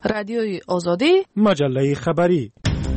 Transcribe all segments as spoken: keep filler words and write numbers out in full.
رادیوی آزادی، مجله خبری.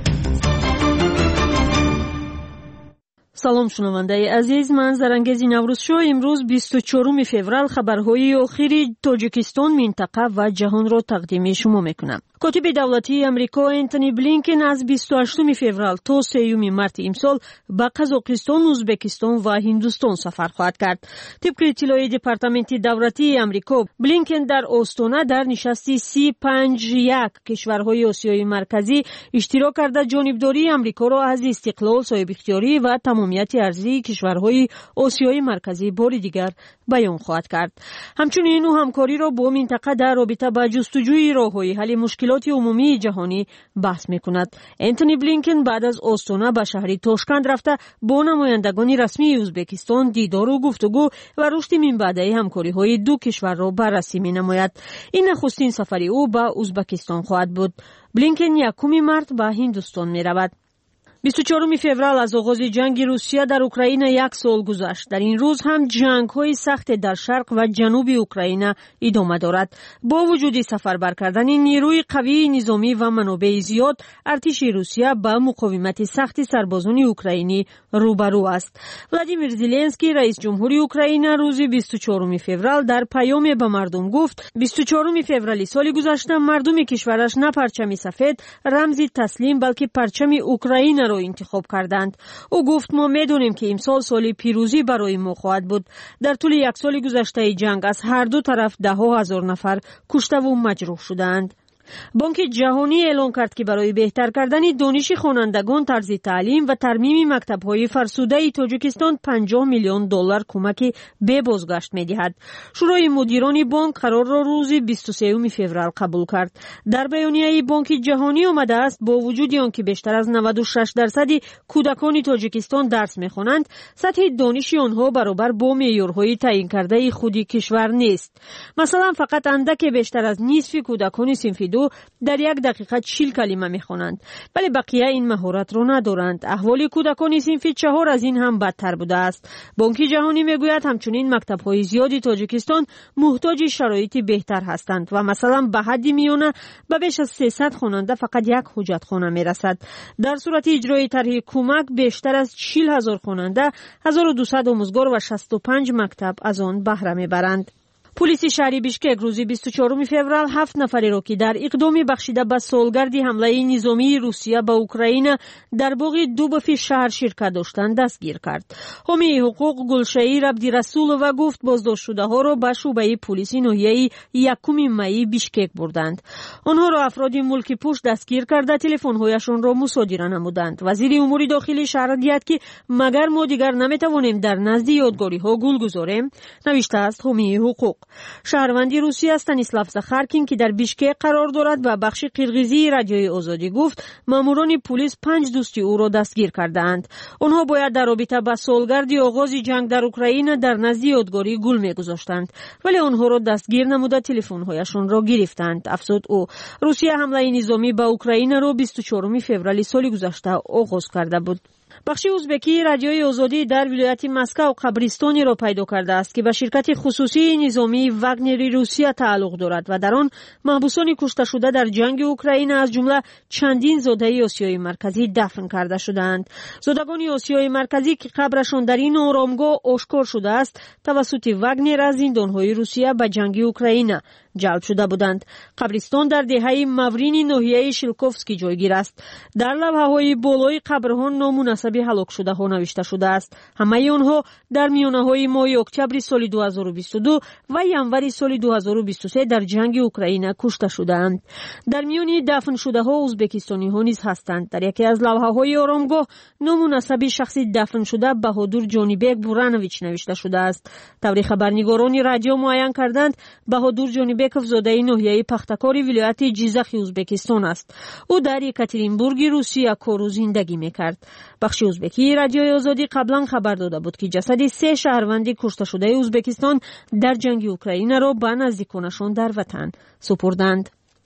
салом шунавандаи азиз, ман Зарангези Наврузшо. имрӯз бисту чорум феврал хабарҳои охири Тоҷикистон, минтақа ва ҷаҳонро тақдими шумо мекунам. котиби давлатии Амрико Энтони Блинкен аз бисту ҳаштум феврал то сеюми марти имсол ба Қазоқистон, Узбекистон ва Ҳиндустон сафар хоҳад кард. тибқи иттилои департаменти давлатии Амрико, Блинкен дар Остона дар нишасти си панҷ як кишварҳои Осиёи марказӣ иштирок карда ҷонибдории Амрикоро аз истиқлол, соҳибихтиёрӣ ва тамомияти арзии кишварҳои Осиёи марказӣ бори дигар баён хоҳад кард. ҳамчунин ӯ ҳамкориро бо минтақа дар робита ба ҷустуҷӯи роҳҳои ҳалли мушкилоти умумии ҷаҳонӣ баҳс мекунад. Энтони Блинкен баъд аз Остона ба шаҳри Тошканд рафта бо намояндагони расмии Узбекистон дидору гуфтугӯ ва рушди минбаъдаи ҳамкориҳои ду кишварро баррасӣ менамояд. ин нахустин сафари ӯ ба Узбекистон хоҳад буд. Блинкен якуми март ба Ҳиндустон меравад. бисту чорум феврал аз оғози ҷанги Русия дар Украина як сол гузашт. дар ин рӯз ҳам ҷангҳои сахте дар шарқ ва ҷануби Украина идома дорад. бо вуҷуди сафарбар кардани нерӯи қавии низомӣ ва манобеи зиёд, артиши Русия ба муқовимати сахти сарбозони украинӣ рӯбарӯ аст. Владимир Зеленский, раис ҷумҳури Украина, рӯзи бисту чорум феврал дар паёме ба мардум гуфт: бисту чорум феврали соли гузашта мардуми кишвараш на парчами сафед, рамзи таслим, балки парчами Украина ро интихоб карданд. ӯ гуфт: мо медонем ки имсол соли пирӯзӣ барои мо хоҳад буд. дар тӯли як соли гузаштаи ҷанг аз ҳарду тараф даҳҳо ҳазор нафар куштаву маҷрӯҳ шуданд. бонки ҷаҳонӣ эълон кард ки барои беҳтар кардани дониши хонандагон, тарзи таълим ва тармими мактабҳои фарсудаи Тоҷикистон панҷоҳ миллион доллар кӯмаки бебозгашт медиҳад. шӯрои мудирони бонк қарорро рӯзи бисту сеюм феврал қабул кард. дар баёнияи бонки ҷаҳонӣ омадааст: бо вуҷуди он ки бештар аз наваду шаш дарсади кӯдакони Тоҷикистон дарс мехонанд, сатҳи дониши онҳо баробар бо меъёрҳои таъинкардаи худи кишвар нест. масалан, фақат андаке бештар аз нисфи кӯдакони синфи ду дар як дақиқа чил калима мехонанд, вале бақия ин маҳоратро надоранд. аҳволи кӯдакони синфи чаҳор аз ин ҳам бадтар будааст. бонки ҷаҳонӣ мегӯяд ҳамчунин мактабҳои зиёди Тоҷикистон муҳтоҷи шароити беҳтар ҳастанд ва масалан ба ҳадди миёна ба беш аз сесад хонанда фақат як ҳуҷҷатхона мерасад. дар сурати иҷрои тарҳи кӯмак бештар аз чил ҳазор хонанда, ҳазору дусад омӯзгор ва шасту панҷ мактаб аз он баҳра мебаранд. пулиси шаҳри Бишкек рӯзи бисту чорум феврал ҳафт нафареро ки дар иқдоми бахшида ба солгарди ҳамлаи низомии Русия ба Украина дар боғи Дубофи шаҳр ширкат доштанд дастгир кард. ҳомии ҳуқуқ Гулшаир Абдирасулова гуфт: боздоштшудаҳоро ба шӯъбаи пулиси ноҳияи якуми майи Бишкек бурданд. онҳоро афроди мулки пӯш дастгир карда телефонҳояшонро мусодира намуданд. вазири умури дохилӣ шаҳр диҳад ки магар мо дигар наметавонем дар назди ёдгориҳо гул гузорем, навиштааст ҳомии ҳуқуқ. шаҳрванди Русия Станислав Захаркин ки дар Бишкек қарор дорад ба бахши қирғизии радиои Озодӣ гуфт: маъмурони пулис панҷ дӯсти ӯро дастгир кардаанд. онҳо бояд дар робита ба солгарди оғози ҷанг дар Украина дар назди ёдгорӣ гул мегузоштанд, вале онҳоро дастгир намуда телефонҳояшонро гирифтанд. афзуд ӯ, Русия ҳамлаи низомӣ ба Украинаро бисту чорум феврали соли гузашта оғоз карда буд. бахши узбекии радиои Озодӣ дар вилояти Москав қабристонеро пайдо кардааст ки ба ширкати хусусии низомии Вагнери Русия тааллуқ дорад ва дар он маҳбусони кушташуда дар ҷанги Украина аз ҷумла чандин зодаи Осиёи марказӣ дафн карда шудаанд. зодагони Осиёи марказӣ ки қабрашон дар ин оромгоҳ ошкор шудааст, тавассути Вагнер аз зиндонҳои Русия ба ҷанги Украина ҷалб шуда буданд. қабристон дар деҳаи Маврини ноҳияи Шилковский ҷойгир аст. дар лавҳаҳои болои қабрҳо ному насаби ҳалокшудаҳо навишта шудааст. ҳамаи онҳо дар миёнаҳои моҳи октябри соли ду ҳазору бисту ду ва январи соли ду ҳазору бисту се дар ҷанги Украина кушта шудаанд. дар миёни дафншудаҳо ӯзбекистониҳо низ ҳастанд. дар яке аз лавҳаҳои оромгоҳ ному насаби шахси дафншуда Баҳодур Ҷонибек Буранович навишта шудааст. таври хабарнигорони радио муайян карданд, Баҳодур Ҷонибек Беков зодаи ноҳияи пахтакори вилояти Ҷизахи Ӯзбекистон аст. ӯ дар Екатеринбурги Русия кору зиндагӣ мекард. бахши ӯзбекии радиои Озодӣ қаблан хабар дода буд ки ҷасади се шаҳрванди кушташудаи Ӯзбекистон дар ҷанги Украинаро ба наздиконашон дар ватан супурданд.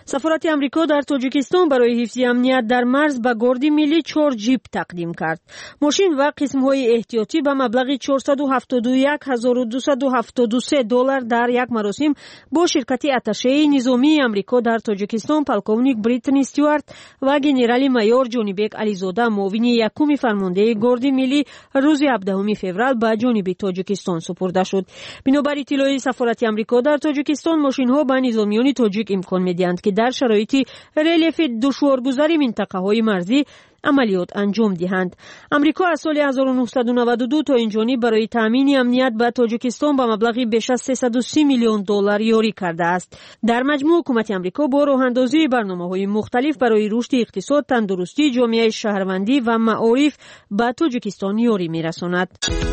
سفارت آمریکا در تاجیکستان برای حفظ امنیت در مرز به گارد ملی چهار جیپ تقدیم کرد. ماشین و قسم‌های احتیاطی به مبلغ چهارصد و هفتاد و یک هزار و دویست و هفتاد و سه دلار در یک مراسم با شرکت اتشه نظامی آمریکا در تاجیکستان پالکونیک بریتنی استیوارت و گنرال مایور جانیبک علیزاده معاون یکم فرمانده گارد ملی روز هفدهم فوریه به جانب تاجیکستان سپرده شد. بنابر اطلاع سفارت آمریکا در تاجیکستان ماشین‌ها به نظامیان تاجیک امکان می‌دهند که در شرایط ریلیف دشوارگذر منطقه‌های مرزی عملیات انجام دهند. آمریکا از سال هزار و نهصد و نود و دو تا اینجانی برای تامین امنیت به تاجیکستان به مبلغ بیش از سیصد و سی میلیون دلار یاری کرده است. در مجموع حکومت آمریکا با راه‌اندازی برنامه‌های مختلف برای رشد اقتصاد، تندرستی، جامعه شهروندی و معارف به تاجیکستان یاری می‌رساند.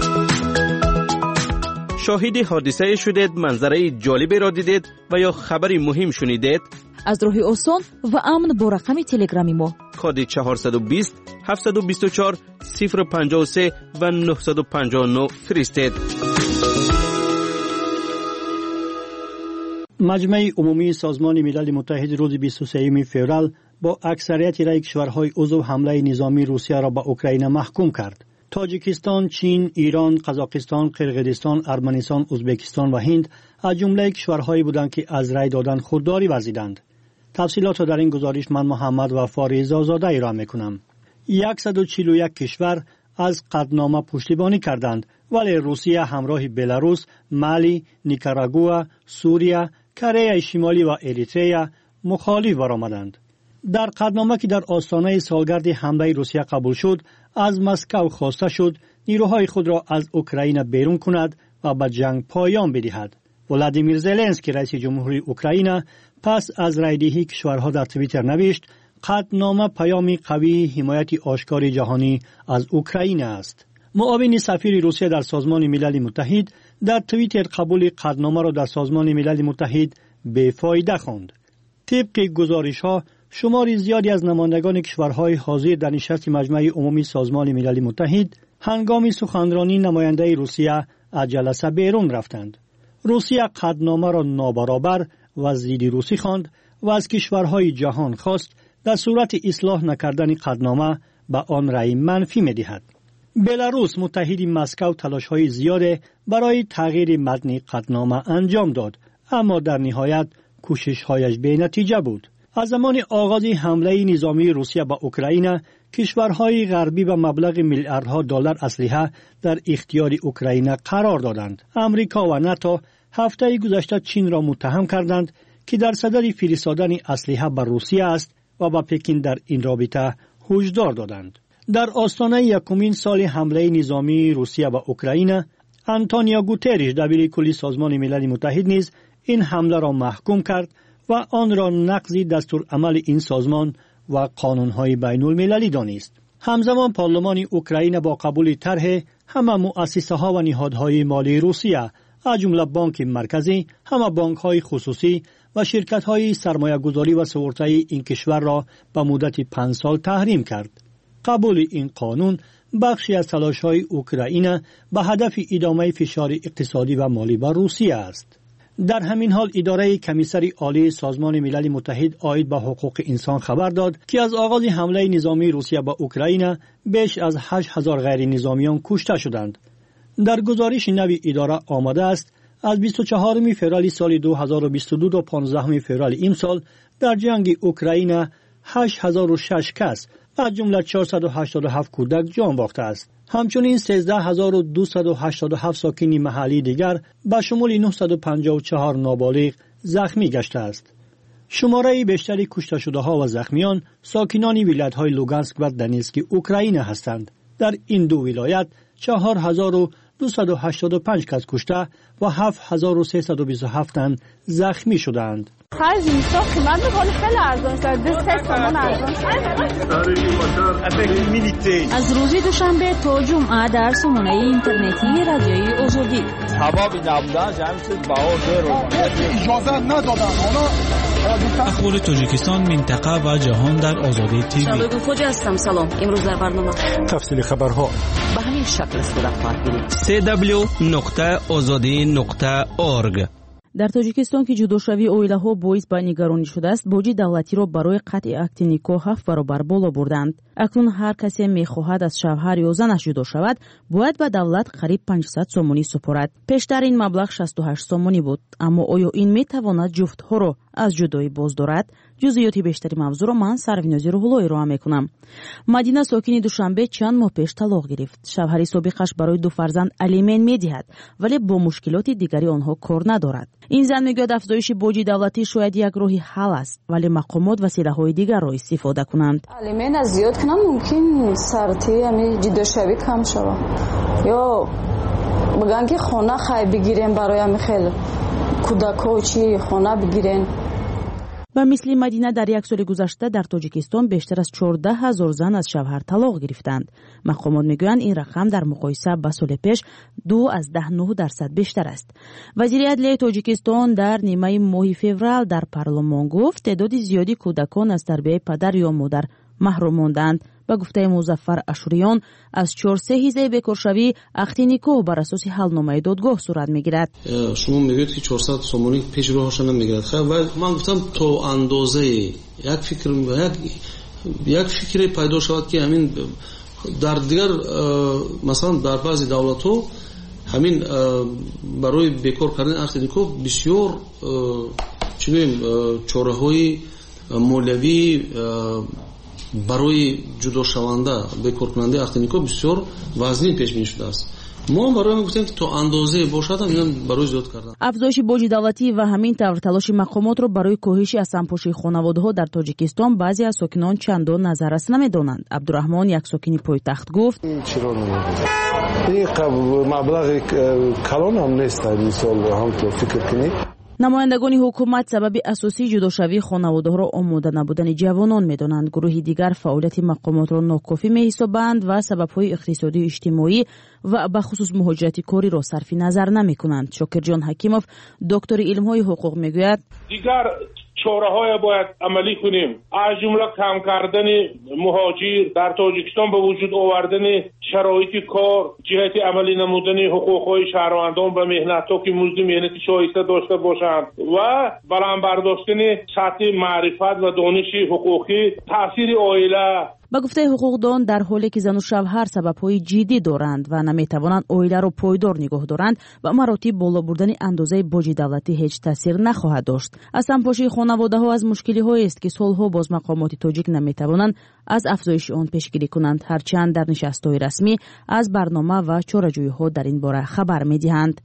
شاهد حادثه شدید، منظره جالبی را دیدید و یا خبری مهم شنیدید؟ از راه آسان و امن با رقم تلگرامی ما کد چهارصد و بیست هفتصد و بیست و چهار صفر پنجاه و سه و نهصد و پنجاه و نه فرستید. مجمع عمومی سازمان ملل متحد روز بیست و سوم فوریه با اکثریت رای کشورهای عضو حمله نظامی روسیه را به اوکراین محکوم کرد. تاجیکستان، چین، ایران، قزاقستان، قرقیزستان، ارمنستان، ازبکستان و هند از جمله کشورهایی بودند که از رای دادن خودداری ورزیدند. تفصیلات را در این گزارش من محمد وفا رضازاده ارائه می‌کنم. صد و چهل و یک کشور از قطعنامه پشتیبانی کردند، ولی روسیه همراه بلاروس، مالی، نیکاراگوآ، سوریه، کره شمالی و اریتریا مخالف برآمدند. در قطعنامه که در آستانه سالگرد حمله روسیه قبول شد، از مسکو خواسته شد نیروهای خود را از اوکراین بیرون کند و به جنگ پایان بدهد. ولادیمیر زلنسکی رئیس جمهوری اوکراین پس از رایدهی کشورها در توییتر نوشت قطعنامه پیامی قوی حمایت آشکار جهانی از اوکراین است. معاون سفیر روسیه در سازمان ملل متحد در توییتر قبول قطعنامه را در سازمان ملل متحد بی‌فایده خواند. طبق گزارش‌ها شماری زیادی از نمایندگان کشورهای حاضر در نشست مجمع عمومی سازمان ملل متحد هنگام سخنرانی نماینده روسیه از جلسه بیرون رفتند. روسیه قطعنامه را نابرابر و ضد روسی خواند و از کشورهای جهان خواست در صورت اصلاح نکردن قطعنامه به آن رأی منفی می‌دهد. بلاروس متحد مسکو تلاش‌های زیاد برای تغییر متن قطعنامه انجام داد، اما در نهایت کوشش‌هایش بی‌نتیجه بود. از زمان آغاز حمله نظامی روسیه به اوکراین، کشورهای غربی به مبلغ میلیاردها دلار اسلحه در اختیار اوکراین قرار دادند. امریکا و ناتو هفته گذشته چین را متهم کردند که در صدد فرستادن اسلحه به روسیه است و به پکین در این رابطه هشدار دادند. در آستانه یکمین سال حمله نظامی روسیه به اوکراین، آنتونیو گوتریش دبیر کل سازمان ملل متحد نیز این حمله را محکوم کرد و آن را نقض دستور عمل این سازمان و قانون‌های بین المللی دانست. همزمان پارلمان اوکراین با قبول طرح همه مؤسسه‌ها و نهادهای مالی روسیه از جمله بانک مرکزی، همه بانک‌های خصوصی و شرکت‌های سرمایه‌گذاری و سپرده این کشور را به مدت پنج سال تحریم کرد. قبول این قانون بخشی از تلاش‌های اوکراین به هدف ادامه فشار اقتصادی و مالی بر روسیه است. در همین حال اداره کمیسر عالی سازمان ملل متحد عاید به حقوق انسان خبر داد که از آغاز حمله نظامی روسیه به اوکراین بیش از هشت هزار غیر نظامیان کشته شدند. در گزارش نوی اداره آمده است از بیست و چهارم فوریه سال دو هزار و بیست و دو تا پانزدهم فوریه امسال در جنگ اوکراین هشت هزار و شش کس از جمله چهارصد و هشتاد و هفت کودک جان باخته است. همچنین سیزده هزار و دویست و هشتاد و هفت ساکن محلی دیگر به شمول نهصد و پنجاه و چهار نابالغ زخمی گشته است. شماره بیشتری کشته شده ها و زخمیان ساکنان ولایت‌های لوگانسک و دنیتسک اوکراین هستند. در این دو ولایت چهار هزار و دویست و هشتاد و پنج کس کشته و هفت هزار و سیصد و بیست و هفت تن زخمی شدند. خرج نیستا قیمت بخوری خیلی ارزان شد. بیست تومان ارزان شد. از روز دوشنبه تا جمعه در سامانه اینترنتی رادیوی آزادی. ثوابی نبودن جمع شد بها زیر اجازه ندادن. اخبار تاجیکستان، منطقه و جهان در آزادی تیوی. شباب خوجی هستم. سلام. امروز در برنامه تفصیل خبرها به همین شکل صورت خواهد گرفت. سی دبلیو نقطه آزادی نقطه اورگ. дар тоҷикистон ки ҷудошавии оилаҳо боис ба нигаронӣ шудааст, боҷи давлатиро барои қатъи акти никоҳ ҳафт баробар боло бурданд. акнун ҳар касе мехоҳад аз шавҳар ё занаш ҷудо шавад, бояд ба давлат қариб панҷсад сомонӣ супорад. пештар ин маблағ шасту ҳашт сомонӣ буд. аммо оё ин метавонад ҷуфтҳоро аз ҷудоӣ боздорад? ҷузъиёти бештари мавзӯъро ман Сарвинози Рӯҳуллоҳ ироа мекунам. Мадина сокини Душанбе чанд моҳ пеш талоқ гирифт. Шавҳари собиқаш барои ду фарзанд алимент медиҳад, вале бо мушкилоти дигари онҳо кор надорад. ин зан мегӯяд афзоиши боҷи давлатӣ шояд як роҳи ҳал аст, вале мақомот василаҳои дигарро истифода кунанд. алимент аз зиёд кунам мумкин сарти ами ҷидошавӣ кам шавад. ё бигӯянд ки хона хай бигирем барои ами хел кӯдакҳо чи хона бигирен. ба мисли Мадина дар як соли гузашта дар Тоҷикистон бештар аз чордаҳ ҳазор зан аз шавҳар талоқ гирифтанд. Мақомот мегӯянд ин рақам дар муқоиса ба соли пеш ду аз даҳ нӯҳ дарсад бештар аст. Вазири адлияи Тоҷикистон дар нимаи моҳи феврал дар парлумон гуфт теъдоди зиёди кӯдакон аз тарбияи падар ё модар маҳрум монданд. ба гуфтаи Музаффар Ашуриён аз чор се ҳизаи бекоршавӣ ақди никоҳ бар асоси ҳалномаи додгоҳ сурат мегирад. шумо мегӯед ки чорсад сомонӣ пеш роҳаша намегирад. Хай ман гуфтам то андозае як фикр як як фикре пайдо шавад ки ҳамин дар дигар масалан дар баъзи давлатҳо ҳамин барои бекор кардани ақди никоҳ бисёр чӣ гӯем чораҳои молиявӣ барои ҷудошаванда бекоркунандаи ақди никоҳ бисёр вазнин пешбинӣ шудааст. мо барои гуфтем ки то андозе бошад ин барои зиёд кардан. афзоиши боҷи давлатӣ ва ҳамин тавр талоши мақомотро барои коҳиши асанпошии хонаводаҳо дар Тоҷикистон баъзе аз сокинон чандон назаррас намедонанд. Абдураҳмон, як сокини пойтахт, гуфт: чиро намедонанд? ин маблағи калон ҳам нест. ин сол ҳамто фикр кунед. намояндагони ҳукумат сабаби асосии ҷудошавии хонаводаҳоро омода набудани ҷавонон медонанд. гурӯҳи дигар фаъолияти мақомотро нокофӣ меҳисобанд ва сабабҳои иқтисодию иҷтимоӣ ва бахусус муҳоҷирати кориро сарфи назар намекунанд. Шокирҷон Ҳакимов, доктори илмҳои ҳуқуқ, мегӯяд: дигар чораҳое бояд амалӣ кунем, аз ҷумла кам кардани муҳоҷир дар Тоҷикистон ба вуҷуд овардани шароити кор, ҷиҳати амалӣ намудани ҳуқуқҳои шаҳрвандон ба меҳнатҳо ки музди меҳнати шоиста дошта бошанд ва баландбардоштани сатҳи маърифат ва дониши ҳуқуқӣ, таъсири оила. ба гуфтаи ҳуқуқдон, дар ҳоле ки зану шавҳар сабабҳои ҷиддӣ доранд ва наметавонанд оиларо пойдор нигоҳ доранд, ба маротиб боло бурдани андозаи боҷи давлатӣ ҳеҷ таъсир нахоҳад дошт. асанпошии хонаводаҳо аз мушкилиҳоест ки солҳо боз мақомоти тоҷик наметавонанд аз афзоиши он пешгирӣ кунанд, ҳарчанд дар нишастҳои расмӣ аз барнома ва чораҷӯиҳо дар ин бора хабар медиҳанд.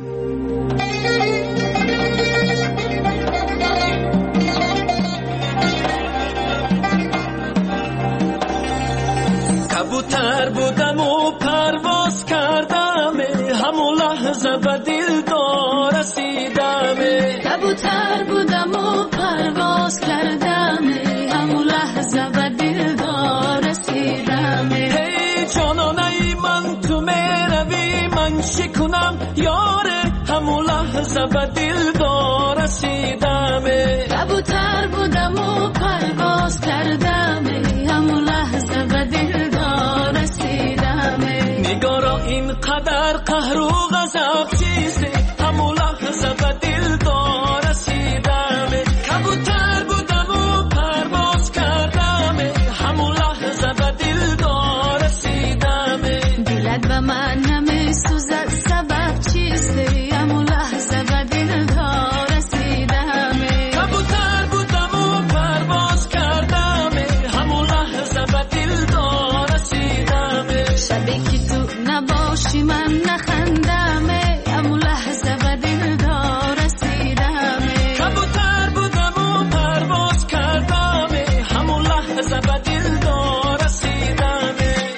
کبوتر بودم و پرواز کردم، همون لحظه به دلدار رسیدم. کبوتر بودم و پرواز کردم، همون لحظه به دلدار رسیدم. هی جانانه من تو میروی من شکنم یاره، همون لحظه به دلدار رسیدم. کبوتر بودم و پرواز کردم، همون لحظه به دلدار رسیدم. نگارا اینقدر قهر و غضب چیزی، همون لحظه به دلدار رسیدم. کبوتر بودم و پرواز کردم، همون لحظه به دلدار رسیدم. دلت به من نمیسوزد سبب چیزی، همون لحظه به دلدار رسیدم. کبوتر بودم و پرواز کردم، همون لحظه به دلدار رسیدم. شبی که تو نباشی من نخندم، همون لحظه به دلدار رسیدم. کبوتر بودم و پرواز کردم، همون لحظه به دلدار رسیدم.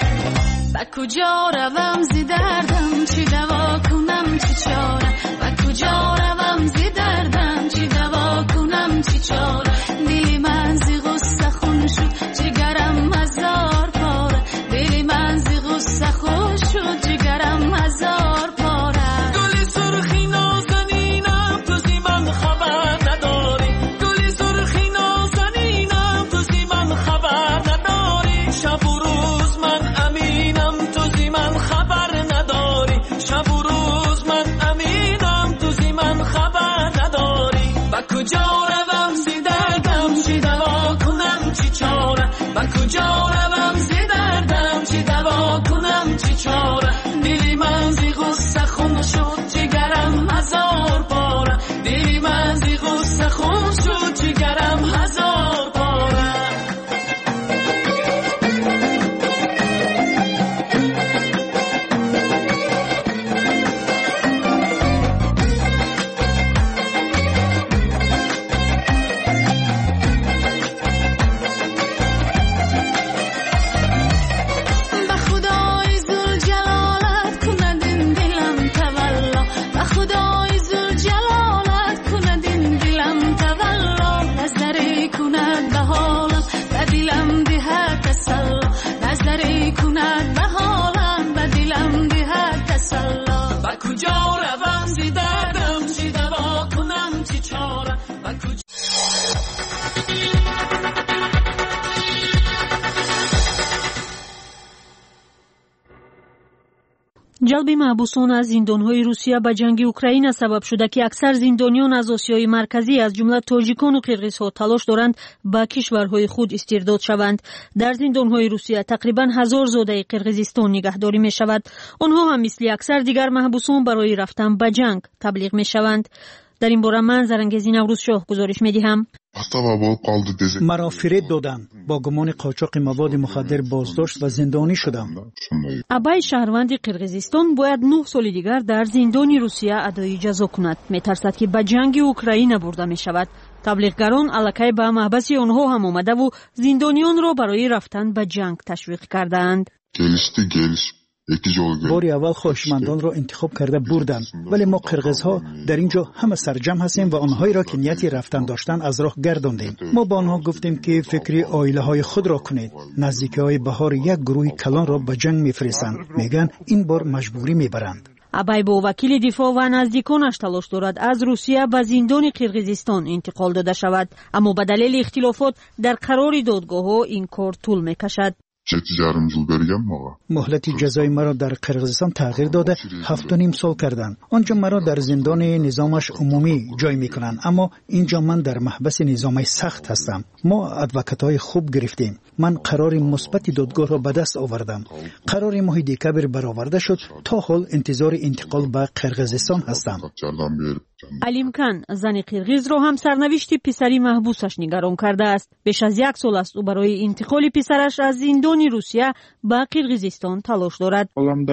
با کجا روم زی دردم، چی دوا کنم چی چاره. با کجا روم زی دردم، چی دوا کنم چی چاره. دلی من زی غصه خون شد، جگرم هزار پاره. دلی من زی غصه خون شد، جگرم هزار پاره. گلی سرخی نازنینم تو زی من خبر نداری. گلی سرخی نازنینم تو زی من خبر نداری. شب و روز من امینم تو زی من خبر نداری. شب و روز من امینم تو زی من خبر نداری. ҷалби маҳбусон аз зиндонҳои Русия ба ҷанги Украина сабаб шуда, ки аксар зиндониён аз Осиёи марказӣ аз ҷумла тоҷикону қирғизҳо талош доранд ба кишварҳои худ истирдод шаванд. Дар зиндонҳои Русия тақрибан ҳазор зодаи Қирғизистон нигаҳдорӣ мешавад. онҳо ҳам мисли аксар дигар маҳбусон барои рафтан ба ҷанг таблиғ мешаванд. дар ин бора ман Зарангези Наврӯзшоҳ гузориш медиҳам. маро фиреб доданд, бо гумони қочоқи маводи мухаддир боздошт ва зиндонӣ шудам. Абай шаҳрванди Қирғизистон бояд нӯҳ соли дигар дар зиндони Русия адои ҷазо кунад. Метарсад, ки ба ҷанги Украина бурда мешавад. таблиғгарон аллакай ба маҳбаси онҳо ҳам омадаву зиндонионро барои рафтан ба ҷанг ташвиқ кардаанд. бори аввал хоҳишмандонро интихоб карда бурданд, вале мо қирғизҳо дар ин ҷо ҳама сарҷам ҳастем ва онҳоеро ки нияти рафтан доштанд аз роҳ гардондем. мо ба онҳо гуфтем, ки фикри оилаҳои худро кунед. наздикиҳои баҳор як гурӯҳи калонро ба ҷанг мефиристанд. мегӯянд ин бор маҷбурӣ мебаранд. абай бо вакили дифоъ ва наздиконаш талош дорад аз Русия ба зиндони Қирғизистон интиқол дода шавад, аммо ба далели ихтилофот дар қарори додгоҳҳо ин кор тӯл мекашад. муҳлати ҷазои маро дар Қирғизистон тағйир дода ҳафту ним сол карданд. онҷо маро дар зиндони низомаш умумӣ ҷой мекунанд, аммо инҷо ман дар маҳбаси низомаи сахт ҳастам. мо адвокатҳои хуб гирифтем. ман қарори мусбати додгоҳро ба даст овардам. қарори моҳи декабр бароварда шуд. то ҳол интизори интиқол ба Қирғизистон ҳастам. Алимкан зани қирғизро ҳам сарнавишти писари маҳбусаш нигарон кардааст. беш аз як сол аст ӯ барои интиқоли писараш аз зиндони Русия ба Қирғизистон талош дорад.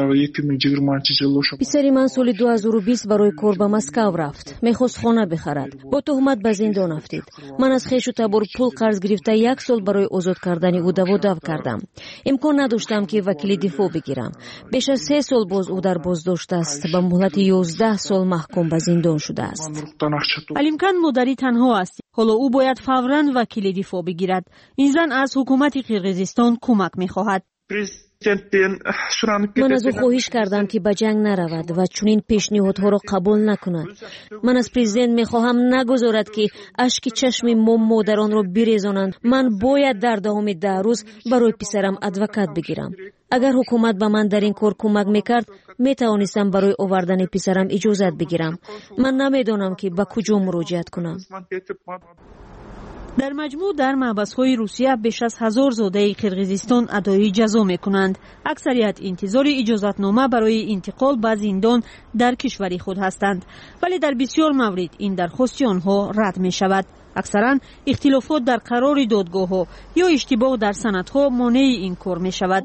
писари ман соли ду ҳазору бист барои кор ба Москав рафт. мехост хона бихарад. бо туҳмат ба зиндон афтид. ман аз хешу табор пул қарз гирифта як сол барои озод кардани ӯ даводав кардам. имкон надоштам, ки вакили дифоъ бигирам. беш аз се сол боз ӯ дар боздошт аст. ба муҳлати ёздаҳ сол маҳкум ба зиндон шуд. алимкан модари танҳо аст. ҳоло ӯ бояд фавран вакили дифоъ бигирад. ин зан аз ҳукумати Қирғизистон кӯмак мехоҳад. ман аз ӯ хоҳиш кардам, ки ба ҷанг наравад ва чунин пешниҳодҳоро қабул накунад. ман аз президент мехоҳам нагузорад, ки ашки чашми мо модаронро бирезонанд. ман бояд дар давоми даҳ рӯз барои писарам адвокат бигирам. агар ҳукумат ба ман дар ин кор кӯмак мекард, метавонистам барои овардани писарам иҷозат бигирам. ман намедонам, ки ба куҷо муроҷиат кунам. дар маҷмӯъ дар маҳбасҳои Русия беш аз ҳазор зодаи Қирғизистон адои ҷазо мекунанд. аксарият интизори иҷозатнома барои интиқол ба зиндон дар кишвари худ ҳастанд, вале дар бисёр маврид ин дархости онҳо рад мешавад. аксаран ихтилофот дар қарори додгоҳҳо ё иштибоҳ дар санадҳо монеи ин кор мешавад.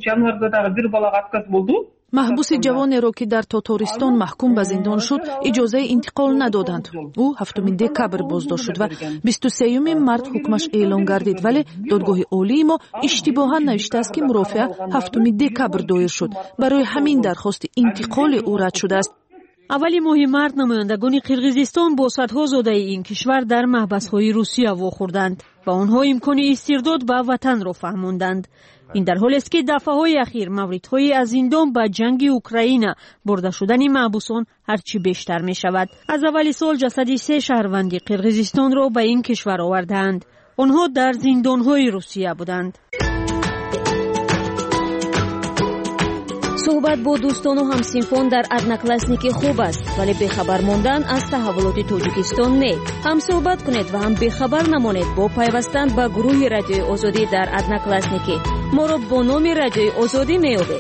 маҳбуси ҷавонеро, ки дар Татористон маҳкум ба зиндон шуд, иҷозаи интиқол надоданд. ӯ ҳафтуми декабр боздошт шуд ва бисту сеюми март ҳукмаш эълон гардид, вале додгоҳи олии мо иштибоҳан навиштааст, ки мурофиа ҳафтуми декабр доир шуд. барои ҳамин дархости интиқоли ӯ рад шудааст. аввали моҳи март намояндагони Қирғизистон бо садҳо зодаи ин кишвар дар маҳбасҳои Русия вохӯрданд ва онҳо имкони истирдод ба ватанро фаҳмонданд. ин дар ҳолест, ки дафъаҳои ахир мавридҳои аз зиндон ба ҷанги Украина бурда шудани маҳбусон ҳарчи бештар мешавад. аз аввали сол ҷасади се шаҳрванди Қирғизистонро ба ин кишвар овардаанд. онҳо дар зиндонҳои Русия буданд. суҳбат бо дӯстону ҳамсинфон дар одноклассники хуб аст, вале бехабар мондан аз таҳаввулоти Тоҷикистон не. ҳам суҳбат кунед ва ҳам бехабар намонед бо пайвастан ба гурӯҳи Радиои Озодӣ дар одноклассники. моро бо номи Радиои Озодӣ меёбед.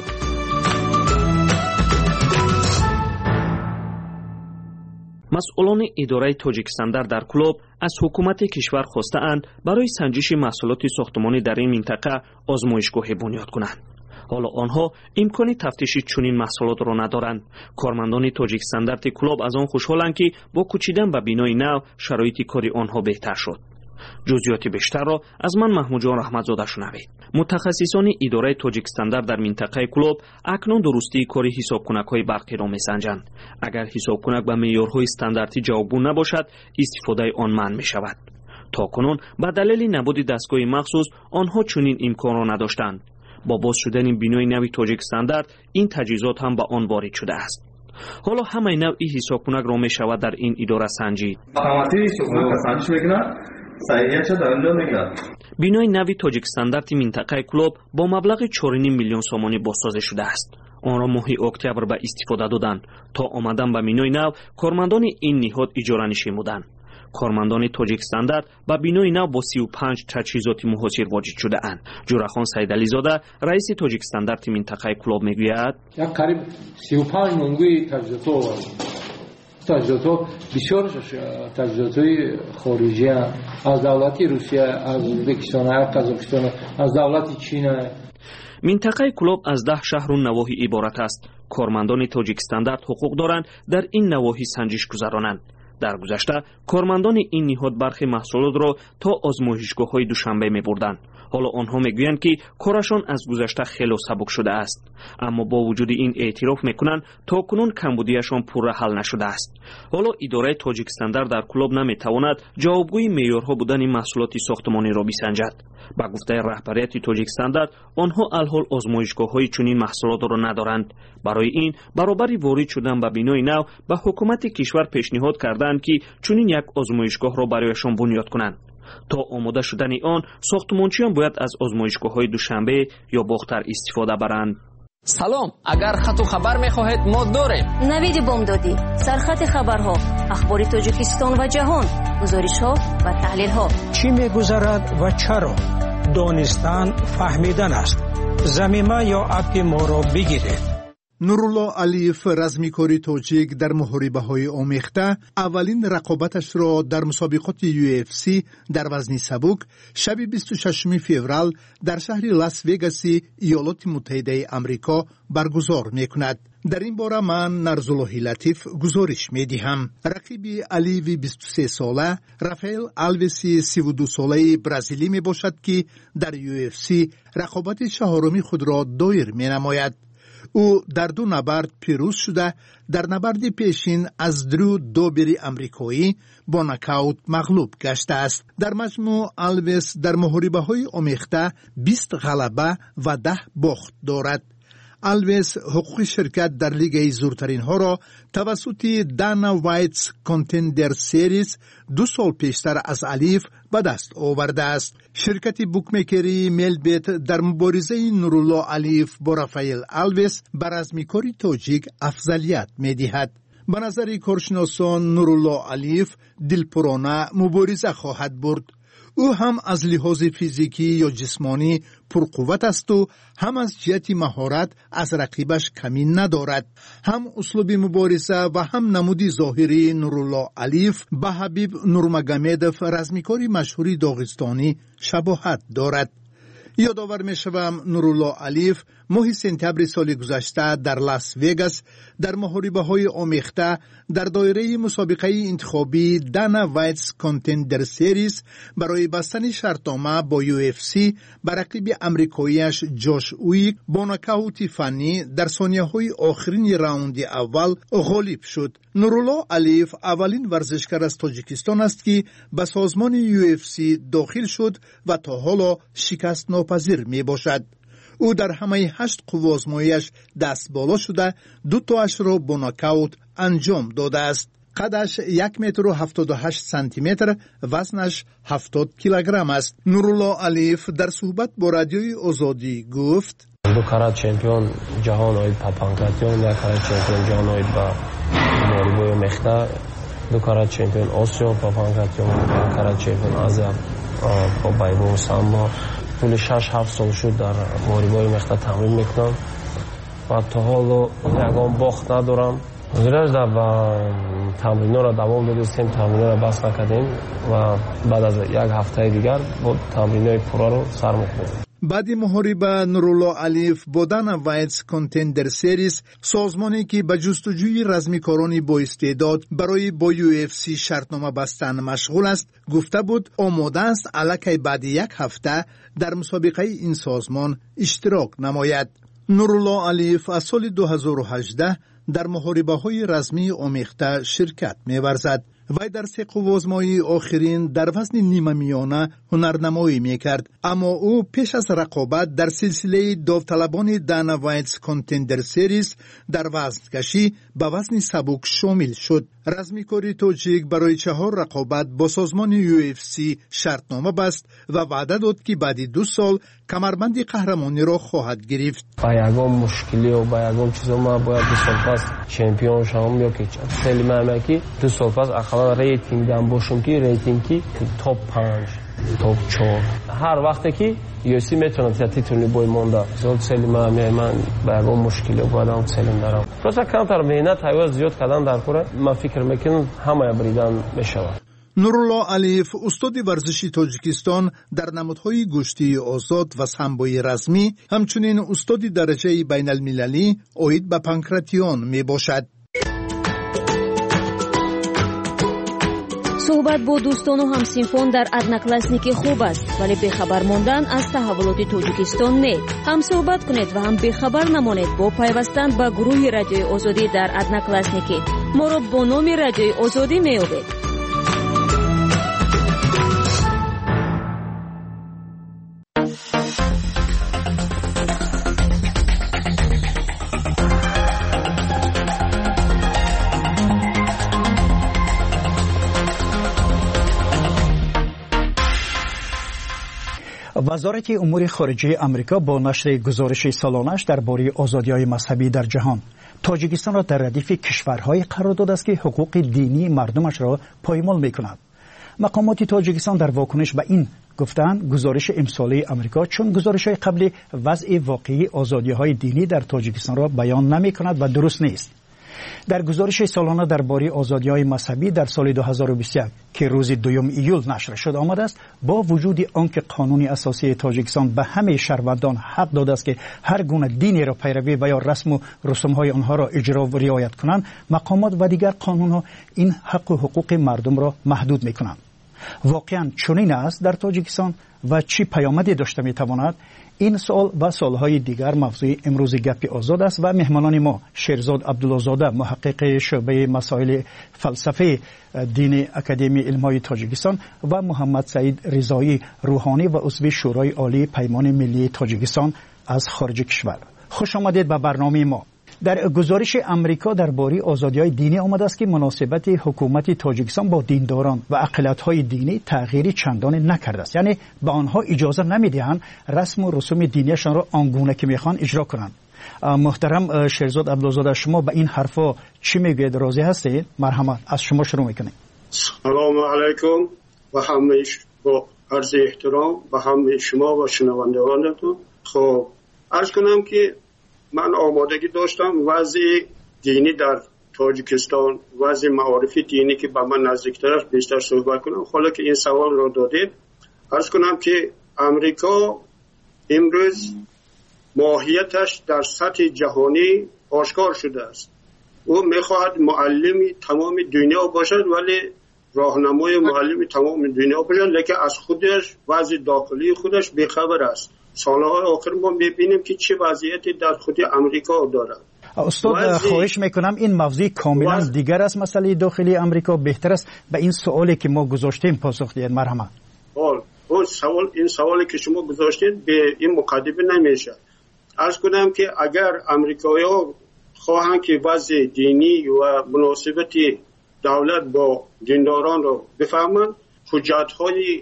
масъулони идораи Тоҷикстандар дар Клуб аз ҳукумати кишвар хостаанд барои санҷиши маҳсулоти сохтмонӣ дар ин минтақа озмоишгоҳе бунёд кунанд. ҳоло онҳо имкони тафтиши чунин маҳсулотро надоранд. кормандони Тоҷикстандарти Клуб аз он хушҳоланд, ки бо кӯчидан ба бинои нав шароити кори онҳо беҳтар шуд. ҷузъиёти бештарро аз ман Маҳмудҷон Раҳматзода шунавед. мутахассисони идораи Тоҷикстандар дар минтақаи Клуб акнун дурустии кори ҳисобкунакҳои барқиро месанҷанд. агар ҳисобкунак ба меъёрҳои стандартӣ ҷавобгӯ набошад, истифодаи он манъ мешавад. то кунун ба далели набуди дастгоҳи махсус онҳо чунин имконро надоштанд. با باز شدن بینای نوی تاجیکستاندار این تجهیزات هم با آن وارد شده است. حالا همه نوعی حساب کنک را می شود در این اداره سنجید. بینای نوی تاجیکستاندارتی منطقه کلوب با مبلغ چهار و نیم میلیون سومانی بازسازی شده است. آن را ماه اکتبر به استفاده دادند. تا آمدن به بینای نو کارمندان این نهاد اجاره نشین بودند. کارمندان تاجیک استاندارد به بینای نو با سی و پنج تجهیزات محاصر واجد شده اند. جورخان سیدعلی زاده رئیس تاجیک استاندارد منطقه کلوب میگوید یک قریب سی و پنج نمونه تجهیزات آورد. تجهیزات بسیار تجهیزات خارجی از دولت روسیه، از ازبکستان، از قزاقستان، از دولت چین. منطقه کلوب از ده شهر و نواحی عبارت است. کارمندان تاجیک استاندارد حقوق دارند در این نواحی سنجش گذرانند. در گذشته کارمندان این نهاد برخی محصولات را تا آزمایشگاه‌های دوشنبه می‌بردند. حالا آنها میگویند که کارشان از گذشته خیلی سبک شده است، اما با وجود این اعتراف میکنند تا کنون کمبودیشان پوره حل نشده است. حالا اداره تاجیک استاندارد در کلوب نمیتواند جوابگوی معیارها بودن محصولات ساختمانی را بسنجد. با گفته رهبریت تاجیک استاندارد آنها الحال آزمایشگاه‌های چنین محصولات را ندارند. برای این برابری وارد شدن به بینای نو به حکومت کشور پیشنهاد کردند که چنین یک آزمایشگاه را برایشان بنیاد کنند. تا آماده شدن آن ساختمانچیان باید از آزمایشگاه‌های دوشنبه یا باختر استفاده برند. سلام، اگر خط و خبر می‌خواهید ما داریم. نوید بامدادی، سرخط خبرها، اخبار تاجیکستان و جهان، گزارش‌ها و تحلیل‌ها. چی می‌گذرد و چرا؟ دانستن فهمیدن است. ضمیمه یا اپ ما را بگیرید. نورالله علیف رزمیکاری تاجیک در محاربه‌های آمیخته اولین رقابتش را در مسابقات یو اف سی در وزن سبک شب بیست و ششم فوریه در شهر لاس وگاس ایالات متحده آمریکا برگزار می‌کند. در این باره من نرزالله لطیف گزارش می‌دهم. رقیب علیو بیست و سه ساله رافائل آلویس سی و دو ساله برزیلی میباشد که در یو اف سی رقابت چهارمی خود را دایر می‌نماید. او در دو نبرد پیروز شده، در نبرد پیشین از درو دوبری امریکایی با نکاوت مغلوب گشته است. در مجموع آلویس در محاربه‌های آمیخته بیست غلبه و ده باخت دارد. آلویس حقوق شرکت در لیگ زورترین ها را توسط دانا وایتس کانتندر سریز دو سال پیشتر از علیف به دست آورده است. شرکت بوکمیکری میلبت در مبارزه نورالله علیف با رافائل آلویس بر رزمیکاری تاجیک افضلیت می‌دهد. به نظر کارشناسان نورالله علیف دلپرانه مبارزه خواهد برد. او هم از لحاظ فیزیکی یا جسمانی پرقوت است و هم از جهت مهارت از رقیبش کمی ندارد. هم اسلوب مبارزه و هم نمودی ظاهری نورالله علیف به حبیب نورمگامدوف رزمیکاری مشهوری داغستانی شباهت دارد. یادآور می‌شوم نورالله علیف ماه سپتامبر سال گذشته در لاس وگاس در محاربه‌های آمیخته در دایره مسابقه انتخابی دانا وایتس کانتندر سریز برای بستن شرطنامه با یو اف سی بر رقیب امریکاییش جاش اویک با نکاوت فنی در ثانیه‌های آخرین راوند اول غالب شد. نورالله علیف اولین ورزشکار از تاجیکستان است که به سازمان یو اف سی داخل شد و تا حالا شکست ناپذیر می باشد. او در همه هشت قوازمایش دست بالا شده دو تاش را با ناکاوت انجام داده است. قدش یک متر و هفتاد و هشت سانتی متر، وزنش هفتاد کیلوگرم است. نورالله علیف در صحبت با رادیوی آزادی گفت: دو کرات چمپیون جهان اوید پاپانکاتیون، یک کرات چمپیون جهان اوید با موریبوی مخته، دو کرات چمپیون آسیا پاپانکاتیون، یک کرات چمپیون آزیا با بایبو سامبا. طول شش هفت سال شد در موریبوی مخته تمرین میکنم و تا حالا یکان باخت ندارم. گذشته و تمرین‌ها را دوام دادیم، تمرین‌ها را بس نکردیم و بعد از یک هفته دیگر با تمرین‌های پورا رو سر می‌کنیم. بعد محاربه نورالله علیف با دانا وایتس کانتندر سریز، سازمانی که به جستجوی رزمیکارانی با استعداد برای با یو اف سی شرطنامه بستن مشغول است، گفته بود آماده است الکی بعد یک هفته در مسابقه این سازمان اشتراک نماید. نورالله علیف از سال دو هزار و هجده در محاربه‌های رزمی آمیخته شرکت می‌ورزد. وی در سه قوازمایی آخرین در وزن نیمه میانه هنرنمایی میکرد، اما او پیش از رقابت در سلسله داوطلبان دانا وایتس کانتندر سریز در وزن کشی به وزن سبک شامل شد. رزمیکاری توجیک برای چهار رقابت با سازمان یو اف سی شرطنامه بست و وعده داد که بعد دو سال کمربند قهرمانی را خواهد گرفت. با یگان مشکلی و با یگان چیزا ما باید دو سال پس چمپیون شوم یا که خیلی مهمه که دو سال پس اقلا ریتینگ دام باشم که ریتینگی توپ پنج توپ چهار هر وقتی که یو سی میتونه تیتونی بوی مونده زود خیلی مهمه. من با یگان مشکلی و بعدم سلیم دارم پس کمتر مهنت حیوان زیاد کردن در کوره من فکر میکنم همه بریدن میشود. نورالله علیف استاد ورزشی تاجیکستان در نمادهای گشتی آزاد و سامبوی رزمی همچنین استاد درجه بین المللی اوید به پانکراتیون می باشد. صحبت با دوستان و همسینفان در ادناکلاسنیکی خوب است، ولی بخبر ماندن از تحولات تاجیکستان نه. هم صحبت کنید و هم بخبر نمانید با پیوستن به گروه رادیوی آزادی در ادناکلاسنیکی. ما را با نام رادیوی آزادی می‌یابید. وزارت امور خارجه آمریکا با نشر گزارش سالانه‌اش درباره آزادی‌های مذهبی در جهان تاجیکستان را در ردیف کشورهای قرار داده است که حقوق دینی مردمش را پایمال می‌کنند. مقامات تاجیکستان در واکنش به این گفتند گزارش امساله آمریکا چون گزارش‌های قبلی وضع واقعی آزادی‌های دینی در تاجیکستان را بیان نمی‌کند و درست نیست. در گزارش سالانه درباره آزادی‌های مذهبی در سال دو هزار و بیست و یک که روز دوم ایول نشر شد آمده است، با وجود آنکه قانون اساسی تاجیکستان به همه شهروندان حق داده است که هر گونه دینی را پیروی و یا رسم و رسوم‌های آنها را اجرا و رعایت کنند، مقامات و دیگر قانون‌ها این حق و حقوق مردم را محدود می‌کنند. واقعاً چنین است در تاجیکستان و چی پیامدی داشته می‌تواند؟ این سوال و سوالهای دیگر موضوع امروز گپ آزاد است و مهمانان ما شیرزاد عبدالله‌زاده محقق شعبه مسائل فلسفه دین اکادمی علم‌های تاجیکستان و محمد سعید رضایی روحانی و عضو شورای عالی پیمان ملی تاجیکستان از خارج کشور. خوش آمدید به برنامه ما. در گزارش امریکا درباره آزادی‌های دینی آمده است که مناسبت حکومت تاجیکستان با دینداران و اقلیت‌های دینی تغییری چندان نکرده است، یعنی به آنها اجازه نمی‌دهند رسم و رسوم دینیشان را آنگونه که می‌خوان اجرا کنند. محترم شیرزاد عبدالزاده، شما به این حرفا چی میگوید؟ راضی هستید؟ مرحمت، از شما شروع می‌کنیم. سلام علیکم و همه با عرض احترام و همه شما و شنوندگانتون. خب عرض کنم که من آمادگی داشتم وضع دینی در تاجیکستان، وضع معارف دینی که به من نزدیکتر است بیشتر صحبت کنم. حالا که این سوال را دادید عرض کنم که امریکا امروز ماهیتش در سطح جهانی آشکار شده است. او میخواهد معلم تمام دنیا باشد، ولی راهنمای معلم تمام دنیا باشد، لیکن از خودش وضع داخلی خودش بیخبر است. سالهای آخر ما میبینیم که چه وضعیتی در خود امریکا دارد. استاد خواهش میکنم این موضوع کاملا وز... دیگر است. مسئله داخلی امریکا بهتر است به این سوالی که ما گذاشتیم پاسخ دهید. مرحمت. اون سوال این سوالی که شما گذاشتید به این مقدمه نمیشه. عرض کنم که اگر امریکایی‌ها خواهند که وضع دینی و مناسبت دولت با دینداران را بفهمند، حجت‌های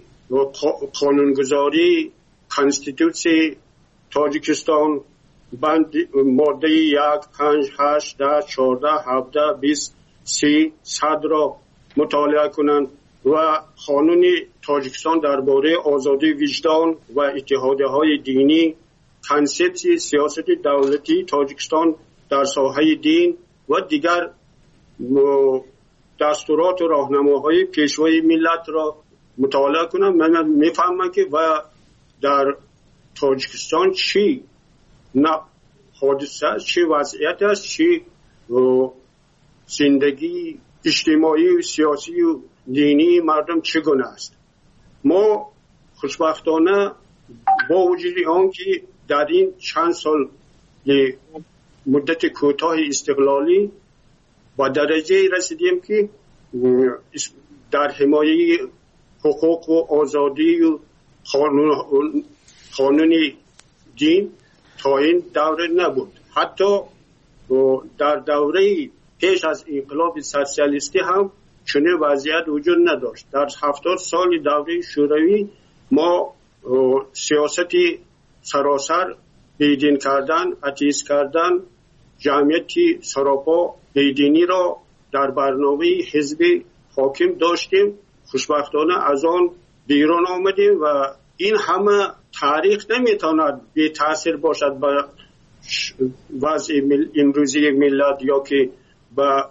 قانونگذاری کانستیتوسی تاجیکستان بند ماده یک، پنج، هشت، ده، چهارده، هفده، بیست، سی، صد را مطالعه کنند و قانون تاجیکستان درباره آزادی وجدان و اتحادیه های دینی، کنسپت سیاست دولتی تاجیکستان در ساحه دین و دیگر دستورات و راهنماهای پیشوای ملت را مطالعه کنند. من میفهمم که و در تاجیکستان چی نه حادثه است، چی وضعیت است، چی زندگی اجتماعی و سیاسی و دینی مردم چگونه است. ما خوشبختانه با وجود آنکه در این چند سال مدت کوتاه استقلالی با درجه رسیدیم که در حمایه حقوق و آزادی و قانون قانونی دین تا این دوره نبود. حتی در دوره پیش از انقلاب سوسیالیستی هم چنین وضعیت وجود نداشت. در هفتاد سال دوره شوروی ما سیاستی سراسر بیدین کردن، اتیست کردن، جمعیتی سراپا بیدینی را در برنامه حزب حاکم داشتیم. خوشبختانه از آن بیرون آمدیم و این همه تاریخ نمیتواند بی تاثیر باشد به وضع امروزی ملت یا که به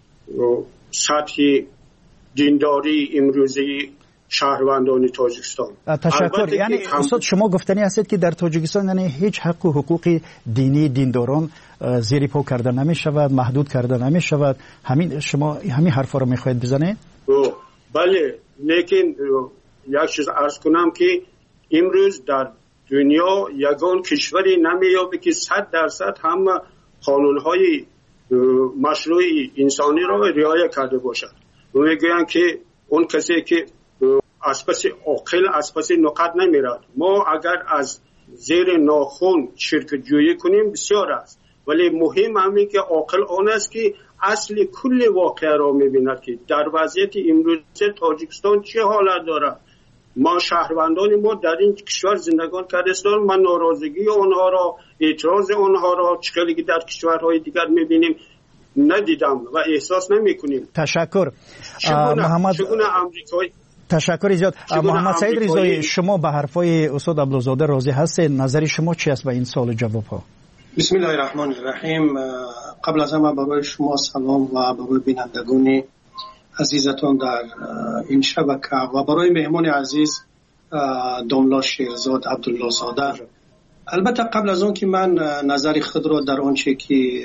سطح دینداری امروزی شهروندان تاجیکستان. تشکر. یعنی استاد شما گفتنی هستید که در تاجیکستان یعنی هیچ حق و حقوق دینی دینداران زیر پا کرده نمی شود، محدود کرده نمی شود. همین شما همین حرفا رو میخواید بزنید؟ بله، لیکن یک چیز عرض کنم که امروز در دنیا یگان کشوری نمیابه که صد درصد هم قانونهای مشروع انسانی را رعایت کرده باشد. و میگویند که اون کسی که از پس عاقل از پس نقد نمیرد. ما اگر از زیر ناخن شرک جویی کنیم بسیار است، ولی مهم همین که عاقل آن است که اصل کل واقعه را میبیند که در وضعیت امروز تاجیکستان چه حالت دارد. ما شهروندان ما در این کشور زندگان کردستان، ما ناراضگی آنها را، اعتراض آنها را چقدر که در کشورهای دیگر میبینیم ندیدم و احساس نمی کنیم. تشکر. چگونه محمد چگونه امریکایی تشکر زیاد. محمد سعید رضایی، شما به حرفای استاد عبدالزاده راضی هستید؟ نظر شما چی است به این سوال و جواب ها؟ بسم الله الرحمن الرحیم. قبل از همه برای شما سلام و برای بینندگان عزیزتان در این شبکه و برای مهمان عزیز داملا شیرزاد عبدالله زاده. البته قبل از اون که من نظر خود را در آنچه که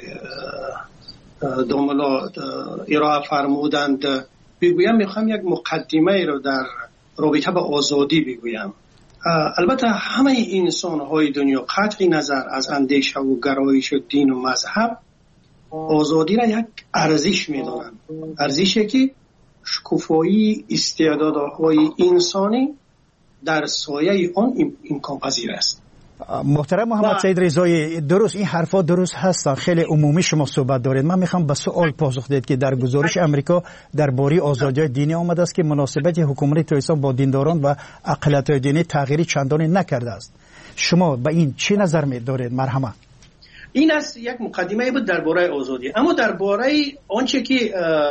داملا ارائه فرمودند بگویم، میخوام یک مقدمه ای رو در رابطه با آزادی بگویم. البته همه انسان های دنیا قطع نظر از اندیشه و گرایش و دین و مذهب آزادی را یک ارزش میدانند، ارزشی که شکوفایی استعدادهای انسانی در سایه آن امکان پذیر است. محترم محمد سعید رضایی، درست این حرفا درست هست، خیلی عمومی شما صحبت دارید. من میخوام به سوال پاسخ دهید که در گزارش امریکا درباره آزادی دینی آمده است که مناسبت حکومت تاجیکستان با دینداران و اقلیت‌های دینی تغییری چندانی نکرده است. شما به این چه نظر می‌دارید؟ مرحمت. این است یک مقدمه بود درباره آزادی، اما درباره آنچه که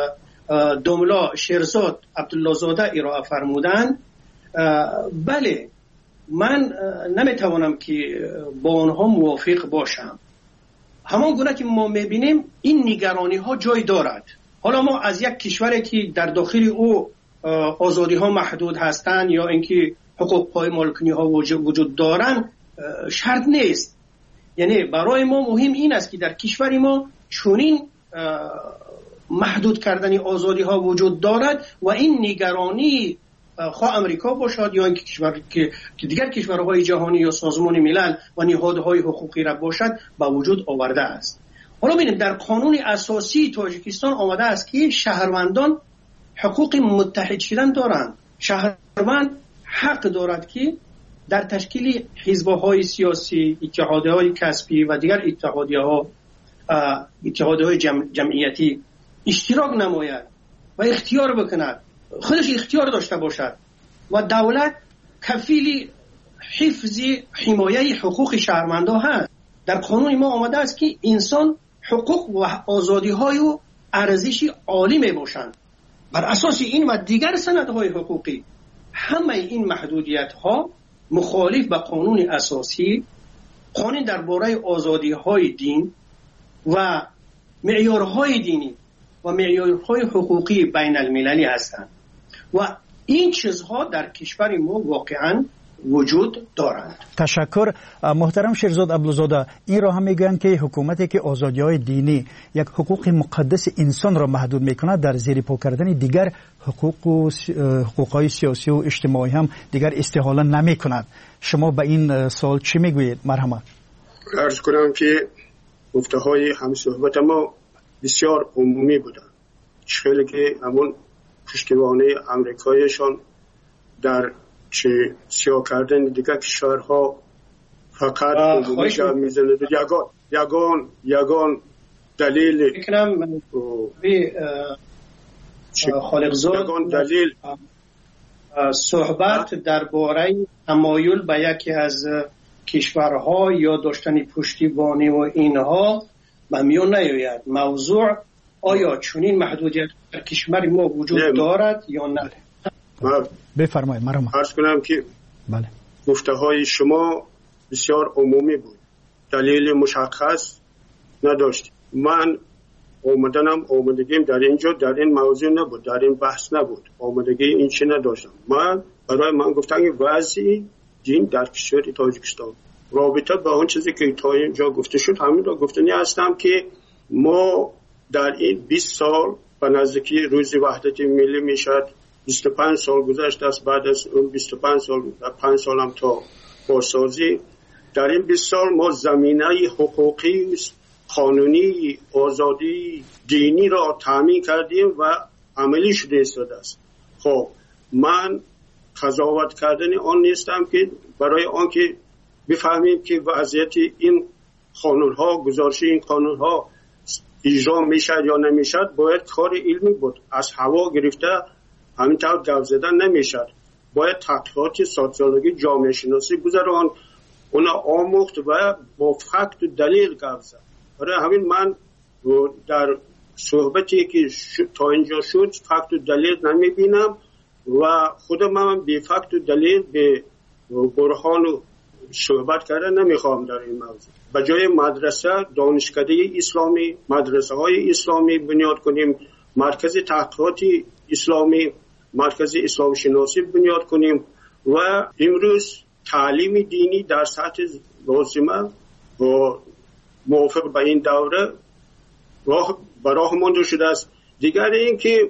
داملا شیرزاد عبدالله زاده ارائه فرمودند، بله من نمیتوانم که با آنها موافق باشم. همان گونه که ما میبینیم این نگرانی ها جای دارد. حالا ما از یک کشوری که در داخل او آزادی ها محدود هستند یا اینکه حقوق پای مالکنی ها وجود دارند شرط نیست. یعنی برای ما مهم این است که در کشور ما چنین محدود کردن آزادی ها وجود دارد و این نگرانی خواه امریکا باشد یا اینکه کشور که دیگر کشورهای جهانی یا سازمان ملل و نهادهای حقوقی را باشد با وجود آورده است. حالا ببینید در قانون اساسی تاجیکستان آمده است که شهروندان حقوق متحد شدن دارند. شهروند حق دارد که در تشکیل حزب‌های سیاسی، اتحادیه‌های کسبی و دیگر اتحادیه‌ها اتحادیه‌های جمع، جمعیتی اشتراک نماید و اختیار بکند، خودش اختیار داشته باشد و دولت کفیل حفظ حمایه حقوق شهروندان هست. در قانون ما آمده است که انسان حقوق و آزادی‌های و ارزشی عالی می باشند. بر اساس این و دیگر سندهای حقوقی همه این محدودیت‌ها مخالف با قانون اساسی، قانون درباره آزادی‌های دین و معیارهای دینی و معیارهای حقوقی بین المللی هستند و این چیزها در کشور ما واقعاً وجود دارند. تشکر. محترم شیرزاد عبدالزاده، این را هم میگویند که حکومتی که آزادی‌های دینی یک حقوق مقدس انسان را محدود میکند، در زیر پا کردن دیگر حقوق و حقوق‌های سیاسی و اجتماعی هم دیگر استحاله نمیکند. شما به این سوال چی میگویید؟ مرحمت. عرض کنم که گفته‌های همصحبت ما بسیار عمومی بودند. خیلی که همون پشتیبانی امریکایشان در چه سیاه کردن دیگه کشورها فقط میگه میزنه یگان یگان یگان دلیل فکرم بی خالقزاد یگان دلیل صحبت درباره تمایل به یکی از کشورها یا داشتن پشتیبانی و اینها به میون نیاید. موضوع آیا چنین محدودیت در کشور ما وجود دارد یا نه؟ بفرمایید. مرحبا. عرض کنم که بله گفته های شما بسیار عمومی بود، دلیل مشخص نداشت. من آمدنم آمدگیم در اینجا در این موضوع نبود، در این بحث نبود، آمدگی این چی نداشتم. من برای من گفتم که وضعی دین در کشور تاجیکستان رابطه با اون چیزی که تا اینجا گفته شد همین را گفتنی هستم که ما در این بیست سال به نزدیکی روز وحدت ملی میشد، بیست و پنج سال گذشته است. بعد از اون بیست و پنج سال پنج سال هم تا بازسازی، در این بیست سال ما زمینه حقوقی قانونی آزادی دینی را تامین کردیم و عملی شده ایستاده است. خب من قضاوت کردن آن نیستم که برای آن که بفهمیم که وضعیت این قانون ها، گزارش این قانون ها اجرا میشد یا نمیشد باید کار علمی بود. از هوا گرفته همینطور گپ زدن نمیشد، باید تحقیقات سوسیولوژی جامعه شناسی گذران، اونا آموخت و با فکت و دلیل گپ زد. برای همین من در صحبتی که تا اینجا شد فکت و دلیل نمیبینم و خودم من به فکت و دلیل به برهان و صحبت کردن نمیخوام در این موضوع. به جای مدرسه دانشکده اسلامی، مدرسه های اسلامی بنیاد کنیم، مرکز تحقیقات اسلامی، مرکز اسلام شناسی بنیاد کنیم و امروز تعلیم دینی در سطح لازمه و موافق به این دوره راه براه مانده شده است. دیگر این که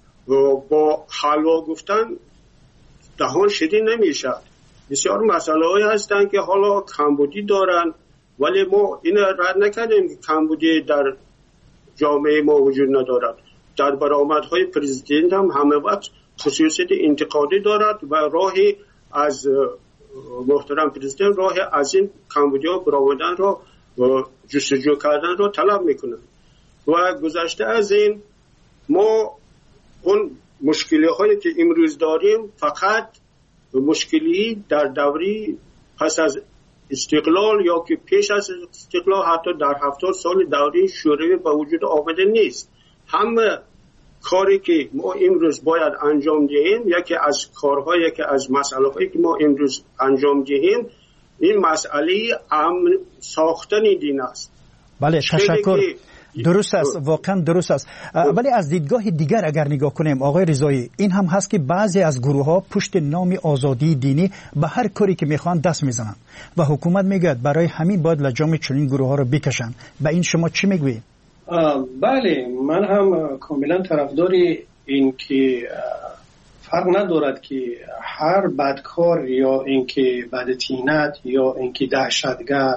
با حلوا گفتن دهان شدی نمیشه. بسیار مسئله هایی هستند که حالا کمبودی دارن ولی ما این رد نکردیم که کمبودی در جامعه ما وجود ندارد. در برآمدهای پرزیدنت هم همه وقت خصوصیت انتقادی دارد و راهی از محترم پرزیدنت راه از این کمبودی ها برآمدن را و جستجو کردن را طلب میکنن و گذشته از این ما اون مشکلی هایی که امروز داریم فقط مشکلی در دوری پس از استقلال یا که پیش از استقلال حتی در هفتاد سال دوری شوروی به وجود آمده نیست. همه کاری که ما امروز باید انجام دهیم، یکی از کارها یکی از مسئله هایی که ما امروز انجام دهیم این مسئله امن ساختن دین است. بله تشکر. درست است، واقعا درست است. ولی از دیدگاه دیگر اگر نگاه کنیم آقای رضایی، این هم هست که بعضی از گروه ها پشت نام آزادی دینی به هر کاری که میخوان دست میزنن و حکومت میگه برای همین باید لجام چنین گروه ها رو بکشن. به این شما چی میگویید؟ بله من هم کاملا طرفدار این که فرق ندارد که هر بدکار یا اینکه بدتینت یا اینکه دهشتگر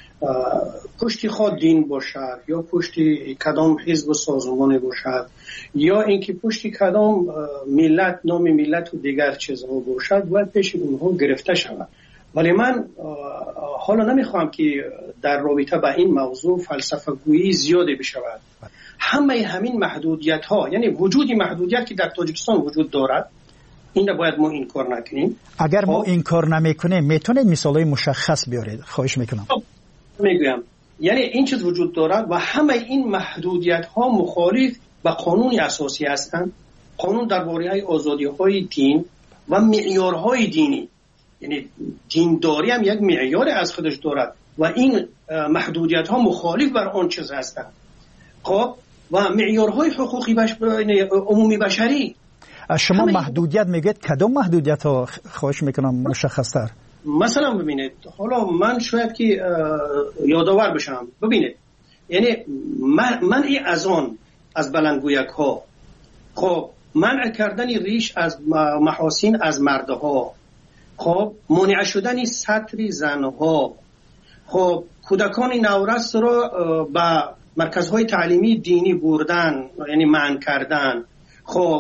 پشتی خود دین باشد یا پشتی کدام حزب و سازمانی باشد یا اینکه پشتی کدام ملت نام ملت و دیگر چیزها باشد باید پیش اونها گرفته شود. ولی من حالا نمیخوام که در رابطه با این موضوع فلسفه گویی زیاده بشود. همه همین محدودیت ها، یعنی وجودی محدودیت که در تاجیکستان وجود دارد، این را باید ما این کار نکنیم. اگر ما این کار نمیکنیم میتونید مثالای مشخص بیارید؟ خواهش میکنم. میگویم یعنی این چیز وجود دارد و همه این محدودیت ها مخالف با قانون اساسی هستند. قانون درباره آزادی های دین و معیارهای دینی، یعنی دینداری هم یک معیار از خودش دارد و این محدودیت ها مخالف بر آن چیز هستند. خب و معیارهای حقوقی بش... عمومی بشری. شما محدودیت میگید کدام محدودیت ها خواهش میکنم مشخص تر؟ مثلا ببینید، حالا من شاید که یادآور بشم. ببینید یعنی منع از آن از بلندگویک ها، خب منع کردن ریش از محاسن از مردها، خب منع شدن سطر زنها، خب کودکان نورس را به مرکزهای تعلیمی دینی بردن یعنی منع کردن، خب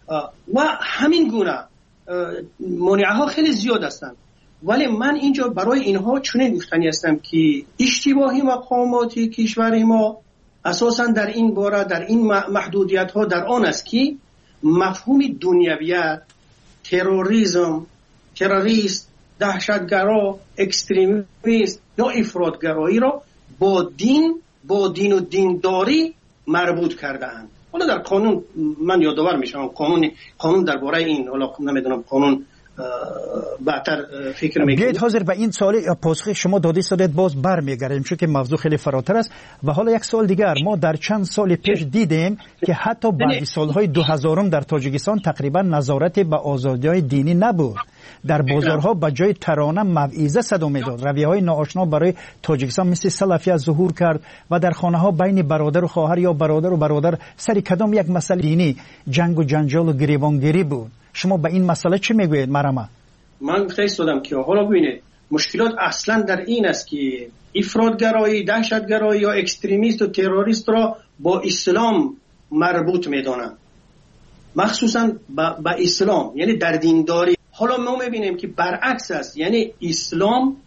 و همین گونه مانعه ها خیلی زیاد هستند. ولی من اینجا برای اینها چنین گفتنی هستم که اشتباهی مقامات کشور ما اساسا در این باره، در این محدودیت ها در آن است که مفهوم دنیویت، تروریسم، تروریست، دهشتگرا، اکستریمیست یا افراطگرایی را با دین با دین و دینداری مربوط کرده‌اند. حالا در قانون من یادآور میشم، قانون قانون درباره این، حالا نمیدونم قانون بهتر فکر میکنم. بیایید حاضر به این سوال پاسخ شما دادی سادت باز برمیگردیم، چون که موضوع خیلی فراتر است. و حالا یک سوال دیگر، ما در چند سال پیش دیدیم که حتی بعد سالهای دو هزارم در تاجیکستان تقریبا نظارت به آزادی‌های دینی نبود. در بازارها به جای ترانه موعظه صدا میداد. رویه‌های ناآشنا برای تاجیکستان مثل سلفیت ظهور کرد و در خانه‌ها بین برادر و خواهر یا برادر و برادر سر کدام یک مسئله دینی جنگ و جنجال و گریبانگیری بود. شما به این مسئله چی میگویید مرحبا؟ من خیلی دادم که حالا ببینید مشکلات اصلا در این است که افراطگرایی، دهشتگرایی یا اکستریمیست و تروریست را با اسلام مربوط میدانند، مخصوصا با, با اسلام، یعنی در دینداری. حالا ما میبینیم که برعکس است، یعنی اسلام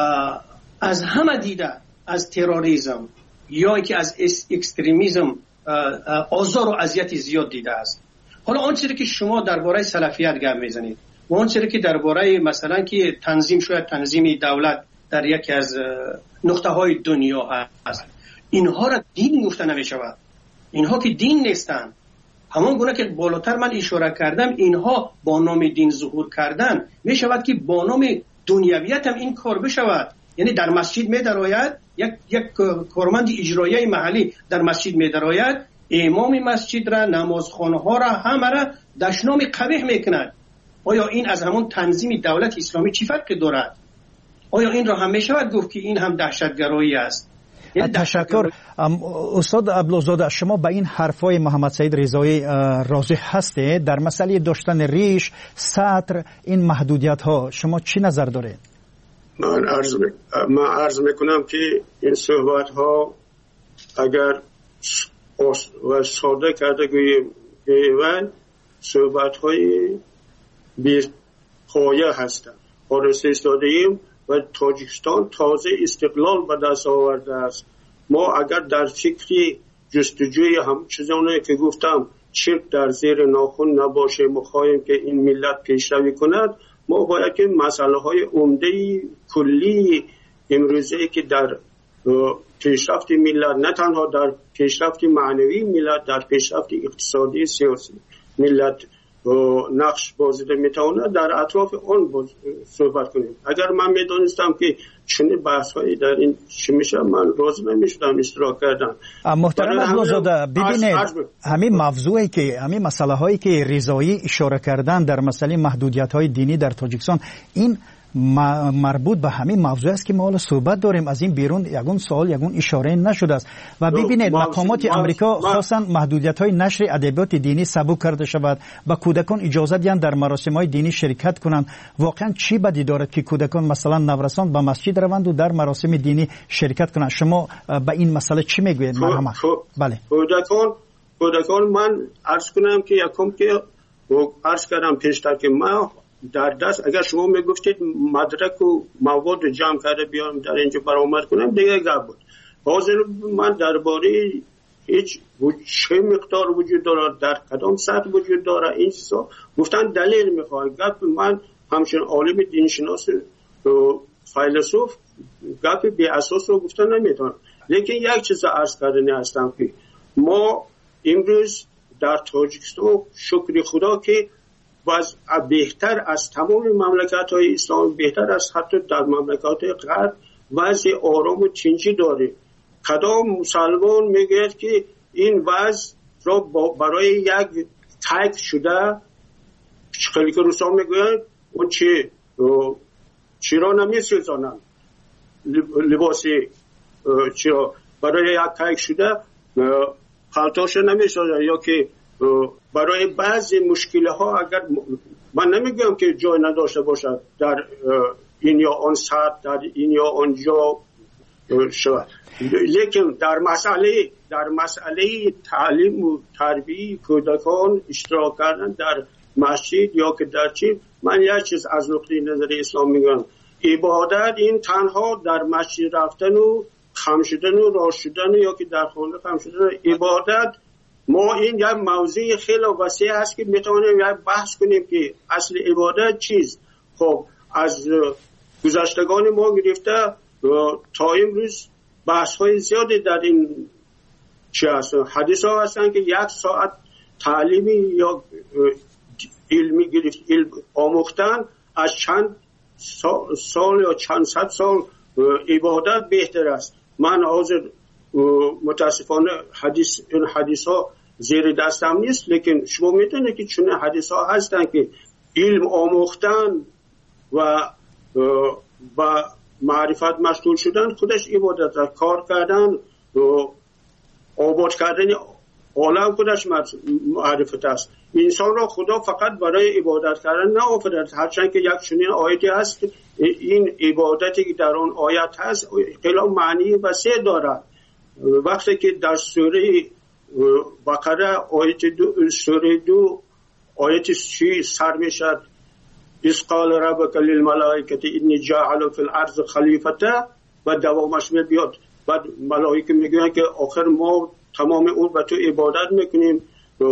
از همه دیده از تروریسم یا اینکه از اکستریمیسم آزار و اذیت زیاد دیده است. حالا آن چیزی که شما درباره سلفیت گپ میزنید و آن چیزی که درباره مثلا که تنظیم شاید تنظیم دولت در یکی از نقطه های دنیا هست، اینها را دین گفته نمیشود. اینها که دین نیستند. همون گونه که بالاتر من اشاره کردم، اینها با نام دین ظهور کردن می شود که با نام دنیویت هم این کار بشود. یعنی در مسجد می درآید، یک یک کارمند اجرایی محلی در مسجد می درآید، امام مسجد را، نمازخانه ها را، همه را دشنام قبیح میکند. آیا این از همون تنظیم دولت اسلامی چی فرقی دارد؟ آیا این را هم می شود گفت که این هم دهشتگرایی است؟ تشکر. استاد عبدالزاده، شما به این حرفای محمد سعید رضایی راضی هستید؟ در مسئله داشتن ریش، سطر، این محدودیت ها شما چی نظر دارید؟ من عرض می... من عرض میکنم که این صحبت ها اگر و ساده کرده گوییم و صحبت های بی پایه هستند. آرسته ایستاده‌ایم و تاجیکستان تازه استقلال به دست آورده است. ما اگر در فکری جستجوی هم چیزانی که گفتم چرک در زیر ناخن نباشه، مخواهیم که این ملت پیشروی کند، ما باید که مسئله های عمده کلی امروزه که در پیشرفت ملت، نه تنها در پیشرفت معنوی ملت، در پیشرفت اقتصادی سیاسی ملت نقش بازیده میتونه، در اطراف آن صحبت کنیم. اگر من میدونستم که چنین بحث هایی در این چی میشه، من راضی نمیشدم اشتراک کردم. محترم عبدالزاده، ببینید همین موضوعی که همین مسئله هایی که رضایی اشاره کردن در مسئله محدودیت های دینی در تاجیکستان، این مربوط به همین موضوع است که ما حالا صحبت داریم. از این بیرون یگون سوال یگون اشاره نشده است. و ببینید مقامات امریکا خاصا محدودیت های نشر ادبیات دینی سبک کرده شود و کودکان اجازه دهند در مراسم های دینی شرکت کنند. واقعا چی بدی دارد که کودکان مثلا نورسان به مسجد روند و در مراسم دینی شرکت کنند؟ شما به این مسئله چی میگویید مرحبا؟ بله. کودکان کودکان من عرض کنم که یکم که عرض کردم پیشتر که ما در دست، اگر شما میگفتید مدرک و مواد جمع کرده بیام در اینجا برآمد کنم دیگه گپ بود. حاضر من درباره هیچ چه مقدار وجود داره، در کدام سطح وجود داره، این چیزا گفتن دلیل میخواد. گپ من همچنین عالم دینشناس و فیلسوف گپ بی اساس رو گفتن نمیتونم. لیکن یک چیز عرض کردنی هستم که ما امروز در تاجیکستان شکر خدا که باز بهتر از تمام مملکت های اسلام، بهتر از حتی در مملکت غرب وضع آرام و تنجی داره. کدام مسلمان میگه که این وضع را برای یک تایپ شده، خیلی که روسا میگوید اون چی چرا نمیسوزانن لباسی، چرا برای یک تایپ شده پالتوش نمیسازن، یا که برای بعضی مشکل ها اگر من نمیگم که جای نداشته باشد در این یا آن سطح، در این یا آن جا شود، لیکن در مسئله در مسئله تعلیم و تربیت کودکان اشتراک کردن در مسجد یا که در چی، من یک چیز از نقطه نظر اسلام میگم، عبادت این تنها در مسجد رفتن و خم شدن و راست شدن یا که در خانه خم شدن. عبادت ما این یک موضوع خیلی وسیع است که میتونیم یک بحث کنیم که اصل عبادت چیست. خب از گذشتگان ما گرفته تا امروز بحث های زیادی در این چی هست. حدیث ها هستن که یک ساعت تعلیمی یا علمی گرفت علم آموختن از چند سال یا چند صد سال عبادت بهتر است. من حاضر متاسفانه حدیث این حدیث ها زیر دستم نیست، لیکن شما میتونه که چون حدیث ها هستن که علم آموختن و و معرفت مشغول شدن خودش عبادت است. کار کردن و آباد کردن عالم خودش معرفت است. انسان را خدا فقط برای عبادت کردن نه آفریده، هرچند که یک چنین آیتی هست این عبادتی که در آن آیت هست خیلی معنی وسیع دارد. وقتی که در سوره بقره آیت دو سوره دو آیت سی سر میشد اذ قال ربک للملائکه انی جاعل فی الارض خلیفه و دوامش میاد، بعد ملائکه میگن که آخر ما تمام اون به تو عبادت میکنیم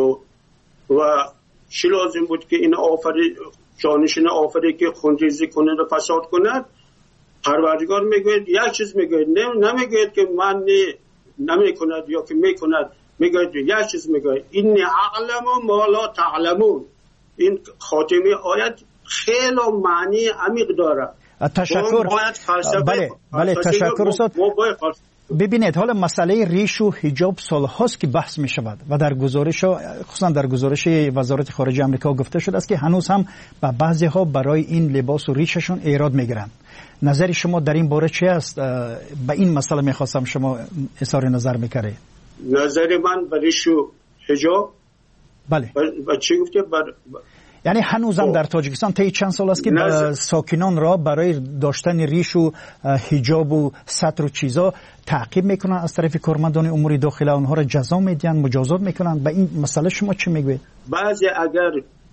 و چی لازم بود که این آفری جانشین آفری که خونریزی کنه و فساد کنه. پروردگار میگوید یک چیز میگوید، نمیگوید که من نمیکند یا که میکند، میگوید یک چیز میگوید اینی اعلم ما لا تعلمون. این خاتمه آیت خیلی معنی عمیق داره. تشکر. بله بله تشکر استاد. ببینید حالا مسئله ریش و حجاب سالهاست که بحث می شود و در گزارش خصوصا در گزارش وزارت خارجه آمریکا گفته شده است که هنوز هم به بعضی ها برای این لباس و ریششون ایراد میگیرند. نظر شما در این باره چی است؟ به این مسئله میخواستم شما اظهار نظر میکردید. نظر من به ریش و حجاب بله و چی گفته بر یعنی هنوز هم در تاجیکستان طی چند سال است که ساکنان را برای داشتن ریش و حجاب و ستر و چیزا تعقیب میکنن از طرف کارمندان امور داخله، اونها را جزا میدن، مجازات میکنن. به این مسئله شما چی میگوید؟ بعضی اگر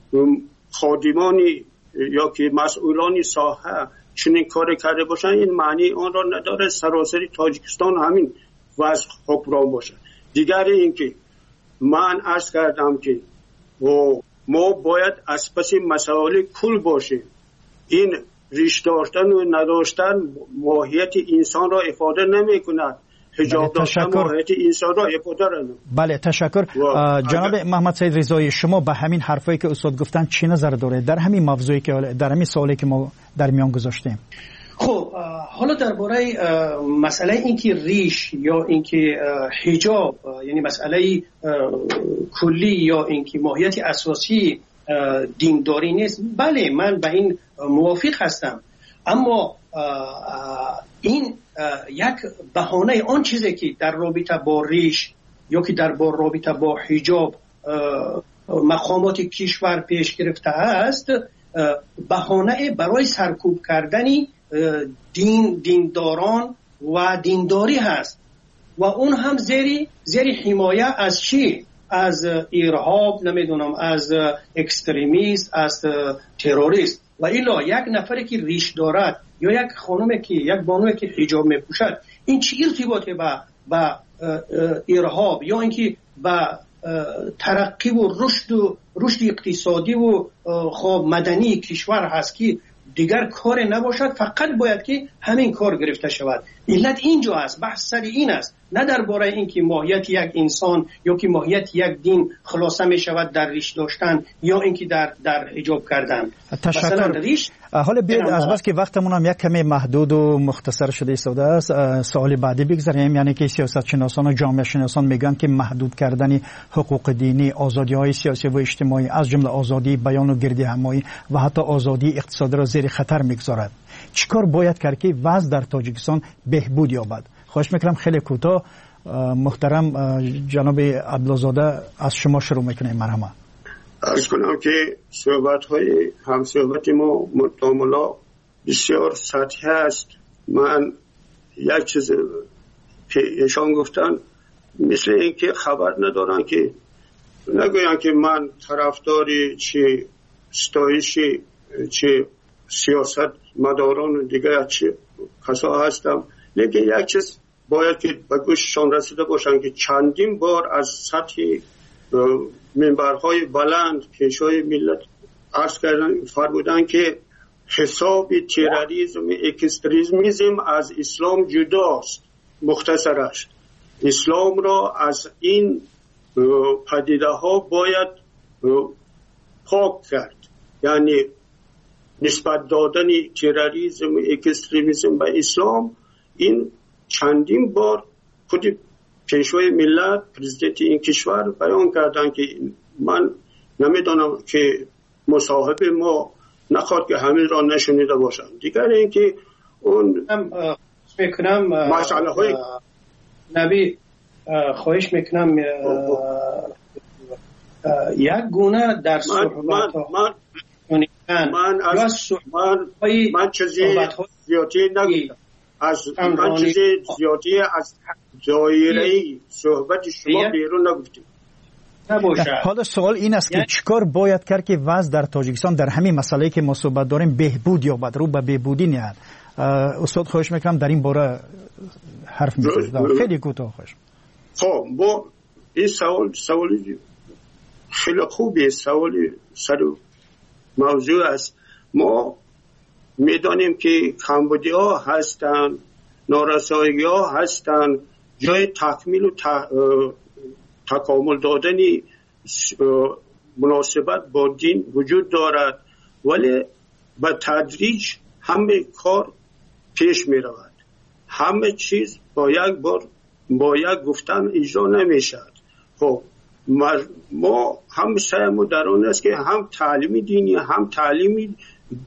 خادمانی یا که مسئولانی ساحه چنین کاری کرده باشن این معنی آن را نداره سراسری تاجیکستان همین وضع حکمران باشه. دیگر اینکه من عرض کردم که و ما باید از پس مسائل کل باشیم. این ریش داشتن و نداشتن ماهیت انسان را افاده نمی کند. حجاب داشتن ماهیت انسان را افاده را نمی. بله تشکر. جناب محمد سید رضایی شما به همین حرفایی که استاد گفتن چی نظر دارید در همین موضوعی که در همین سوالی که ما در میان گذاشتیم؟ خب حالا درباره مسئله اینکه ریش یا اینکه حجاب یعنی مسئله کلی یا اینکه ماهیت اساسی دینداری نیست، بله من به این موافق هستم، اما این یک بهانه آن چیزی که در رابطه با ریش یا که در با رابطه با حجاب مقامات کشور پیش گرفته است بهانه برای سرکوب کردنی دین دینداران و دینداری هست و اون هم زیر زیر حمایه از چی؟ از ارهاب، نمیدونم از اکستریمیست، از تروریست. و الا یک نفری که ریش دارد یا یک خانومی که یک بانوی که حجاب میپوشد این چه ارتباطی با با ارهاب یا اینکه با ترقی و رشد و رشد اقتصادی و خب مدنی کشور هست که دیگر کار نباشد، فقط باید که همین کار گرفته شود. علت اینجا است، بحث سر این است، نه درباره اینکه ماهیت یک انسان یا که ماهیت یک دین خلاصه می شود در ریش داشتن یا اینکه در در حجاب کردن. تشکر. حالا بیاید از بس که وقتمون هم یک کمی محدود و مختصر شده ایستاده است سوال بعدی بگذاریم. یعنی که سیاست شناسان و جامعه شناسان میگن که محدود کردن حقوق دینی، آزادی های سیاسی و اجتماعی از جمله آزادی بیان و گردی همایی و حتی آزادی اقتصادی را زیر خطر میگذارد. چیکار باید کرد که وضع در تاجیکستان بهبود یابد؟ خواهش میکنم خیلی کوتاه. محترم جناب عبدالزاده از شما شروع میکنیم. مرحبا. عرض کنم که صحبت های همصحبت ما متاملا بسیار سطحی است. من یک چیز که ایشان گفتن مثل اینکه خبر ندارن که نگوین که من طرفداری چه ستایشی چه سیاست مداران و دیگر چه کسا هستم، لیکن یک چیز باید که به گوششان رسیده باشن که چندین بار از سطح منبرهای بلند پیشوای ملت عرض کردن فرمودن که حساب تروریسم اکستریمیسم از اسلام جداست. مختصرش اسلام را از این پدیده ها باید پاک کرد، یعنی نسبت دادن تروریسم اکستریمیسم به اسلام. این چندین بار خود پیشوای ملت پرزیدنت این کشور بیان کردن که من نمیدانم که مصاحب ما نخواد که همین را نشنیده باشن. دیگر اینکه اون میکنم مسئله های نبی خواهش میکنم یک گونه در صحبت ها من من من از من من چیزی زیادی نگفتم، از من چیزی زیادی از دایره صحبت شما بیرون نگفتیم. حالا سوال این است که چیکار باید کرد که وضع در تاجیکستان در همین مسئله که ما صحبت داریم بهبود یابد، رو به بهبودی نیاد؟ استاد خواهش میکنم در این باره حرف میزنید. خیلی کوتاه خواهش. خب با این سوال سوالی خیلی خوبه، سوالی سر موضوع است. ما میدانیم که کمبودی ها هستن، نارسایی ها هستن، جای تکمیل و تکامل دادن مناسبت با دین وجود دارد، ولی به تدریج همه کار پیش می رود. همه چیز با یک بار با یک گفتن اجرا نمی شود. خب ما هم سعیمون در آن است که هم تعلیمی دینی هم تعلیمی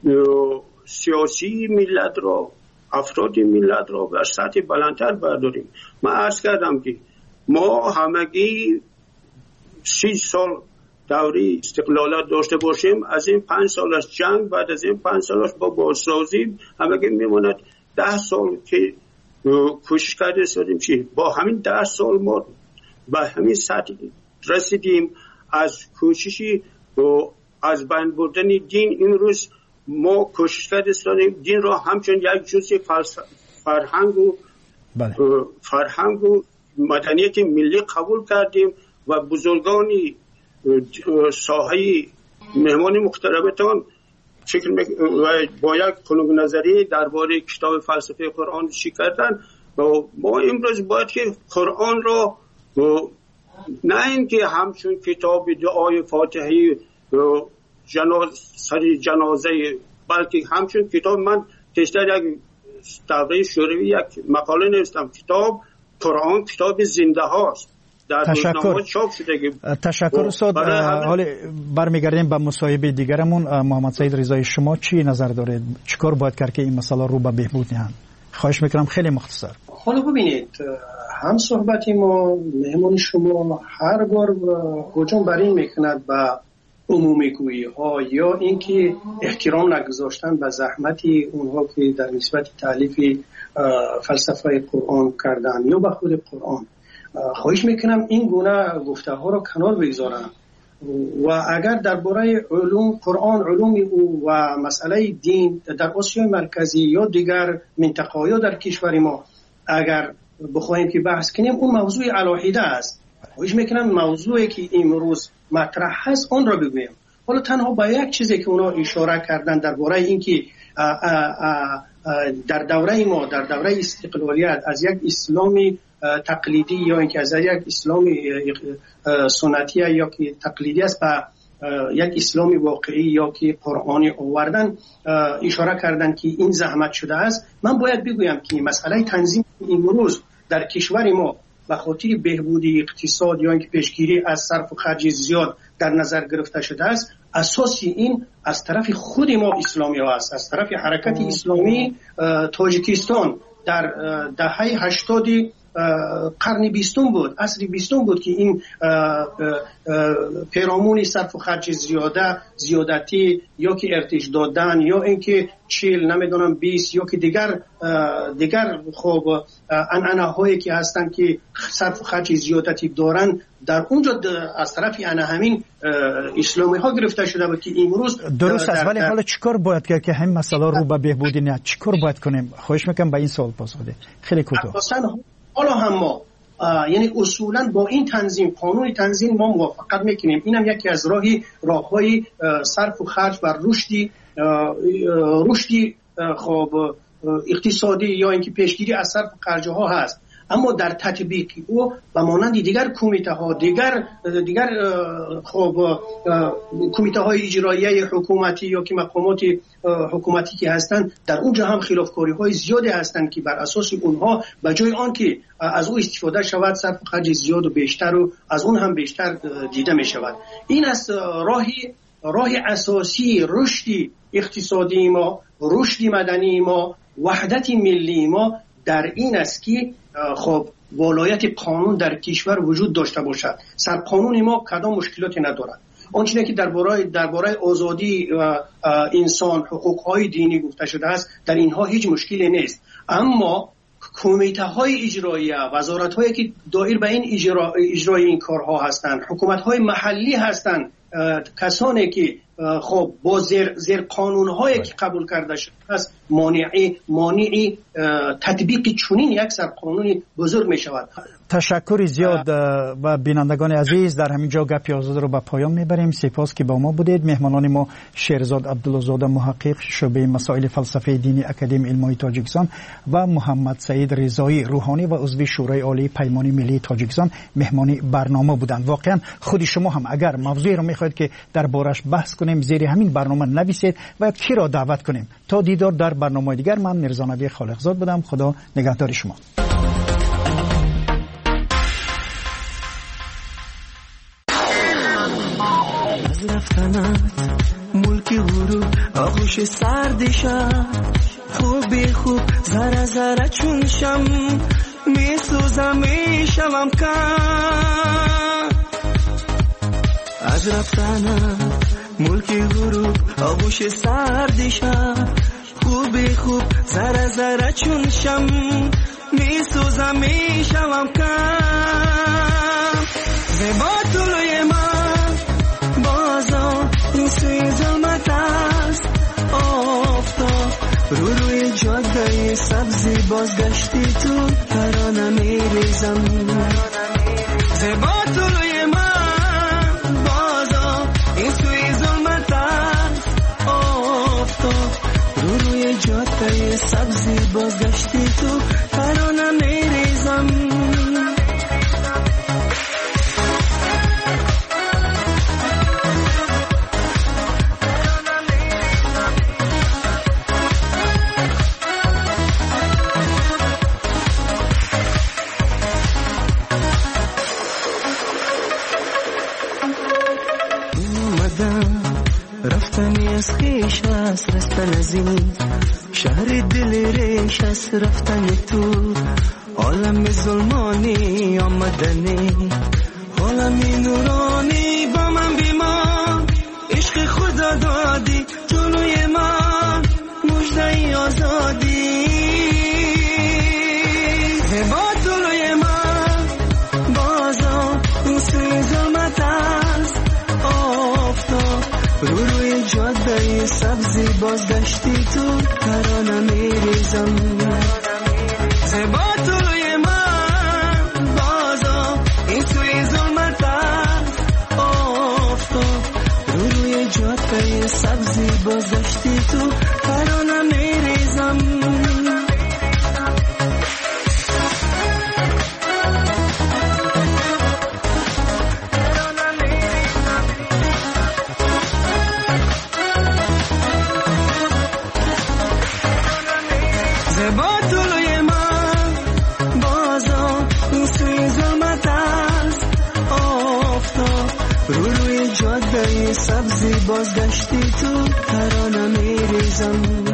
سیاسی ملت را، افراد ملت را بر سطح بلندتر برداریم. من عرض کردم که ما همگی سی سال دوری استقلالت داشته باشیم، از این پنج سالش جنگ، بعد از این پنج سالش با بازسازی همگی میماند ده سال که کوشش کرده سادیم چی با همین ده سال ما به همین سطح رسیدیم. از کوششی از بین بردن دین امروز ما کوشش کرده سادیم دین را همچون یک جزء فرهنگ و بله. فرهنگ و مدنیت ملی قبول کردیم و بزرگانی ساحه مهمان مختربتان فکر با یک کنگ نظری درباره کتاب فلسفه قرآن چی کردن. و ما امروز باید که قرآن را نه اینکه همچون کتاب دعای فاتحه جناز سری جنازه، بلکه همچون کتاب من پیشتر یک دوره شوروی یک مقاله نوشتم، کتاب قرآن کتاب زنده هاست. تشکر تشکر استاد. حالا برمیگردیم به مصاحبه دیگرمون. محمد سعید رضایی شما چی نظر دارید؟ چیکار باید کرد که این مسئله رو به بهبود نهند؟ خواهش میکنم خیلی مختصر. حالا ببینید هم صحبتی ما مهمون شما هر بار هجوم بر این میکند به عمومی گویی ها یا اینکه احترام نگذاشتن به زحمتی اونها که در نسبت تالیف فلسفه قرآن کردن یا به خود قرآن. خواهش میکنم این گونه گفته ها را کنار بگذارم و اگر درباره علوم قرآن، علوم او و مسئله دین در آسیای مرکزی یا دیگر منطقه یا در کشور ما اگر بخوایم که بحث کنیم اون موضوع علاهیده است. خواهش میکنم موضوعی که امروز مطرح هست اون را بگویم. حالا تنها با یک چیزی که اونا اشاره کردن درباره اینکه در دوره ما در دوره استقلالیت از یک اسلامی تقلیدی یا اینکه از یک اسلامی سنتی یا که تقلیدی است به یک اسلامی واقعی یا که قرآنی آوردن اشاره کردن که این زحمت شده است. من باید بگویم که مسئله تنظیم امروز در کشور ما به خاطر بهبودی اقتصاد یا اینکه پیشگیری از صرف و خرج زیاد در نظر گرفته شده است. اساسی این از طرف خود ما اسلامی ها است، از طرف حرکت اسلامی تاجیکستان در دهه هشتاد قرن بیستم بود، عصر بیستم بود که این پیرامون صرف و خرج زیاده زیادتی یا که ارتش دادن یا اینکه چیل نمیدونم بیست یا که دیگر دیگر خب انعنه هایی که هستن که صرف و خرج زیادتی دارن در اونجا از طرف انا همین اسلامی ها گرفته شده بود که امروز درست است. ولی حالا چیکار باید کرد که همین مسئله رو به بهبودی نه چیکار باید کنیم؟ خواهش میکنم به این سوال پاسخ بده خیلی کوتاه. حالا هم ما یعنی اصولا با این تنظیم قانون تنظیم ما موافقت میکنیم. اینم یکی از راهی راههای صرف و خرج و رشدی رشدی خب اقتصادی یا اینکه پیشگیری از صرف و خرج ها هست، اما در تطبیق او و مانند دیگر کمیته ها دیگر دیگر خب کمیته های اجرایی حکومتی یا که مقامات حکومتی که هستند در اونجا هم خلافکاری های زیادی هستند که بر اساس اونها به جای آن که از او استفاده شود صرف خرج زیاد و بیشتر و از اون هم بیشتر دیده می شود. این است راهی راه اساسی رشد اقتصادی ما، رشد مدنی ما، وحدت ملی ما در این است که خب ولایت قانون در کشور وجود داشته باشد. سر قانون ما کدام مشکلاتی ندارد. آنچه که درباره درباره آزادی و انسان حقوق‌های دینی گفته شده است در اینها هیچ مشکلی نیست، اما کمیته های اجرایی، وزارت هایی که دایر به این اجرا اجرای این کارها هستند، حکومت های محلی هستند، کسانی که خب با زیر, زیر قانون هایی که قبول کرده شده است مانعی مانعی تطبیق چنین یک سر قانونی بزرگ می شود. تشکر زیاد و بینندگان عزیز در همین جا گپی آزاده رو به پایان میبریم. سپاس که با ما بودید. مهمانان ما شیرزاد عبدالله زاده محقق شعبه مسائل فلسفه دینی اکادمی علمای تاجیکستان و محمد سعید رضایی روحانی و عضو شورای عالی پیمان ملی تاجیکستان مهمانی برنامه بودند. واقعا خود شما هم اگر موضوعی رو میخواید که دربارش بحث کنیم زیر همین برنامه نویسید و کی را دعوت کنیم. تا دیدار در برنامه دیگر، من میرزا نبی خالقزاد بودم. خدا نگهدار شما. ملکی غروب آغوش سردشم خوبی خوب زره زره چون شم میسوزم میشوم کم از رفتنم ملکی غروب آغوش سردشم خوبی خوب زره زره چون شم میسوزم میشوم کم زیبا طلوی من بازم این سوی ظلمت است آفتاب رو روی جاده سبزی بازگشتی تو ترانه میریزم زیبا طلوی من بازم این سوی ظلمت است آفتاب رو روی جاده سبزی بازگشتی تو ترانه میریزم رفتنی از خیش است رستن از این شهر دل ریش است رفتن تو عالم ظلمانی آمدنی عالمی نورانی با من بیمان عشق خدا دادی جلوی من مژده آزادی زیبا جلوی من بازم این سوی ظلمت است آفتاب رو روی جاده سبزی بازگشتی تو ترانه میریزم زیبا طلوی من بازم این سوی ظلمت است آفتاب رو روی جاده سبزی بازگشتی تو ترانه میریزم زیبا طلوی من بازم این سوی ظلمت است آفتاب رو روی جاده سبزی بازگشتی تو ترانه میریزم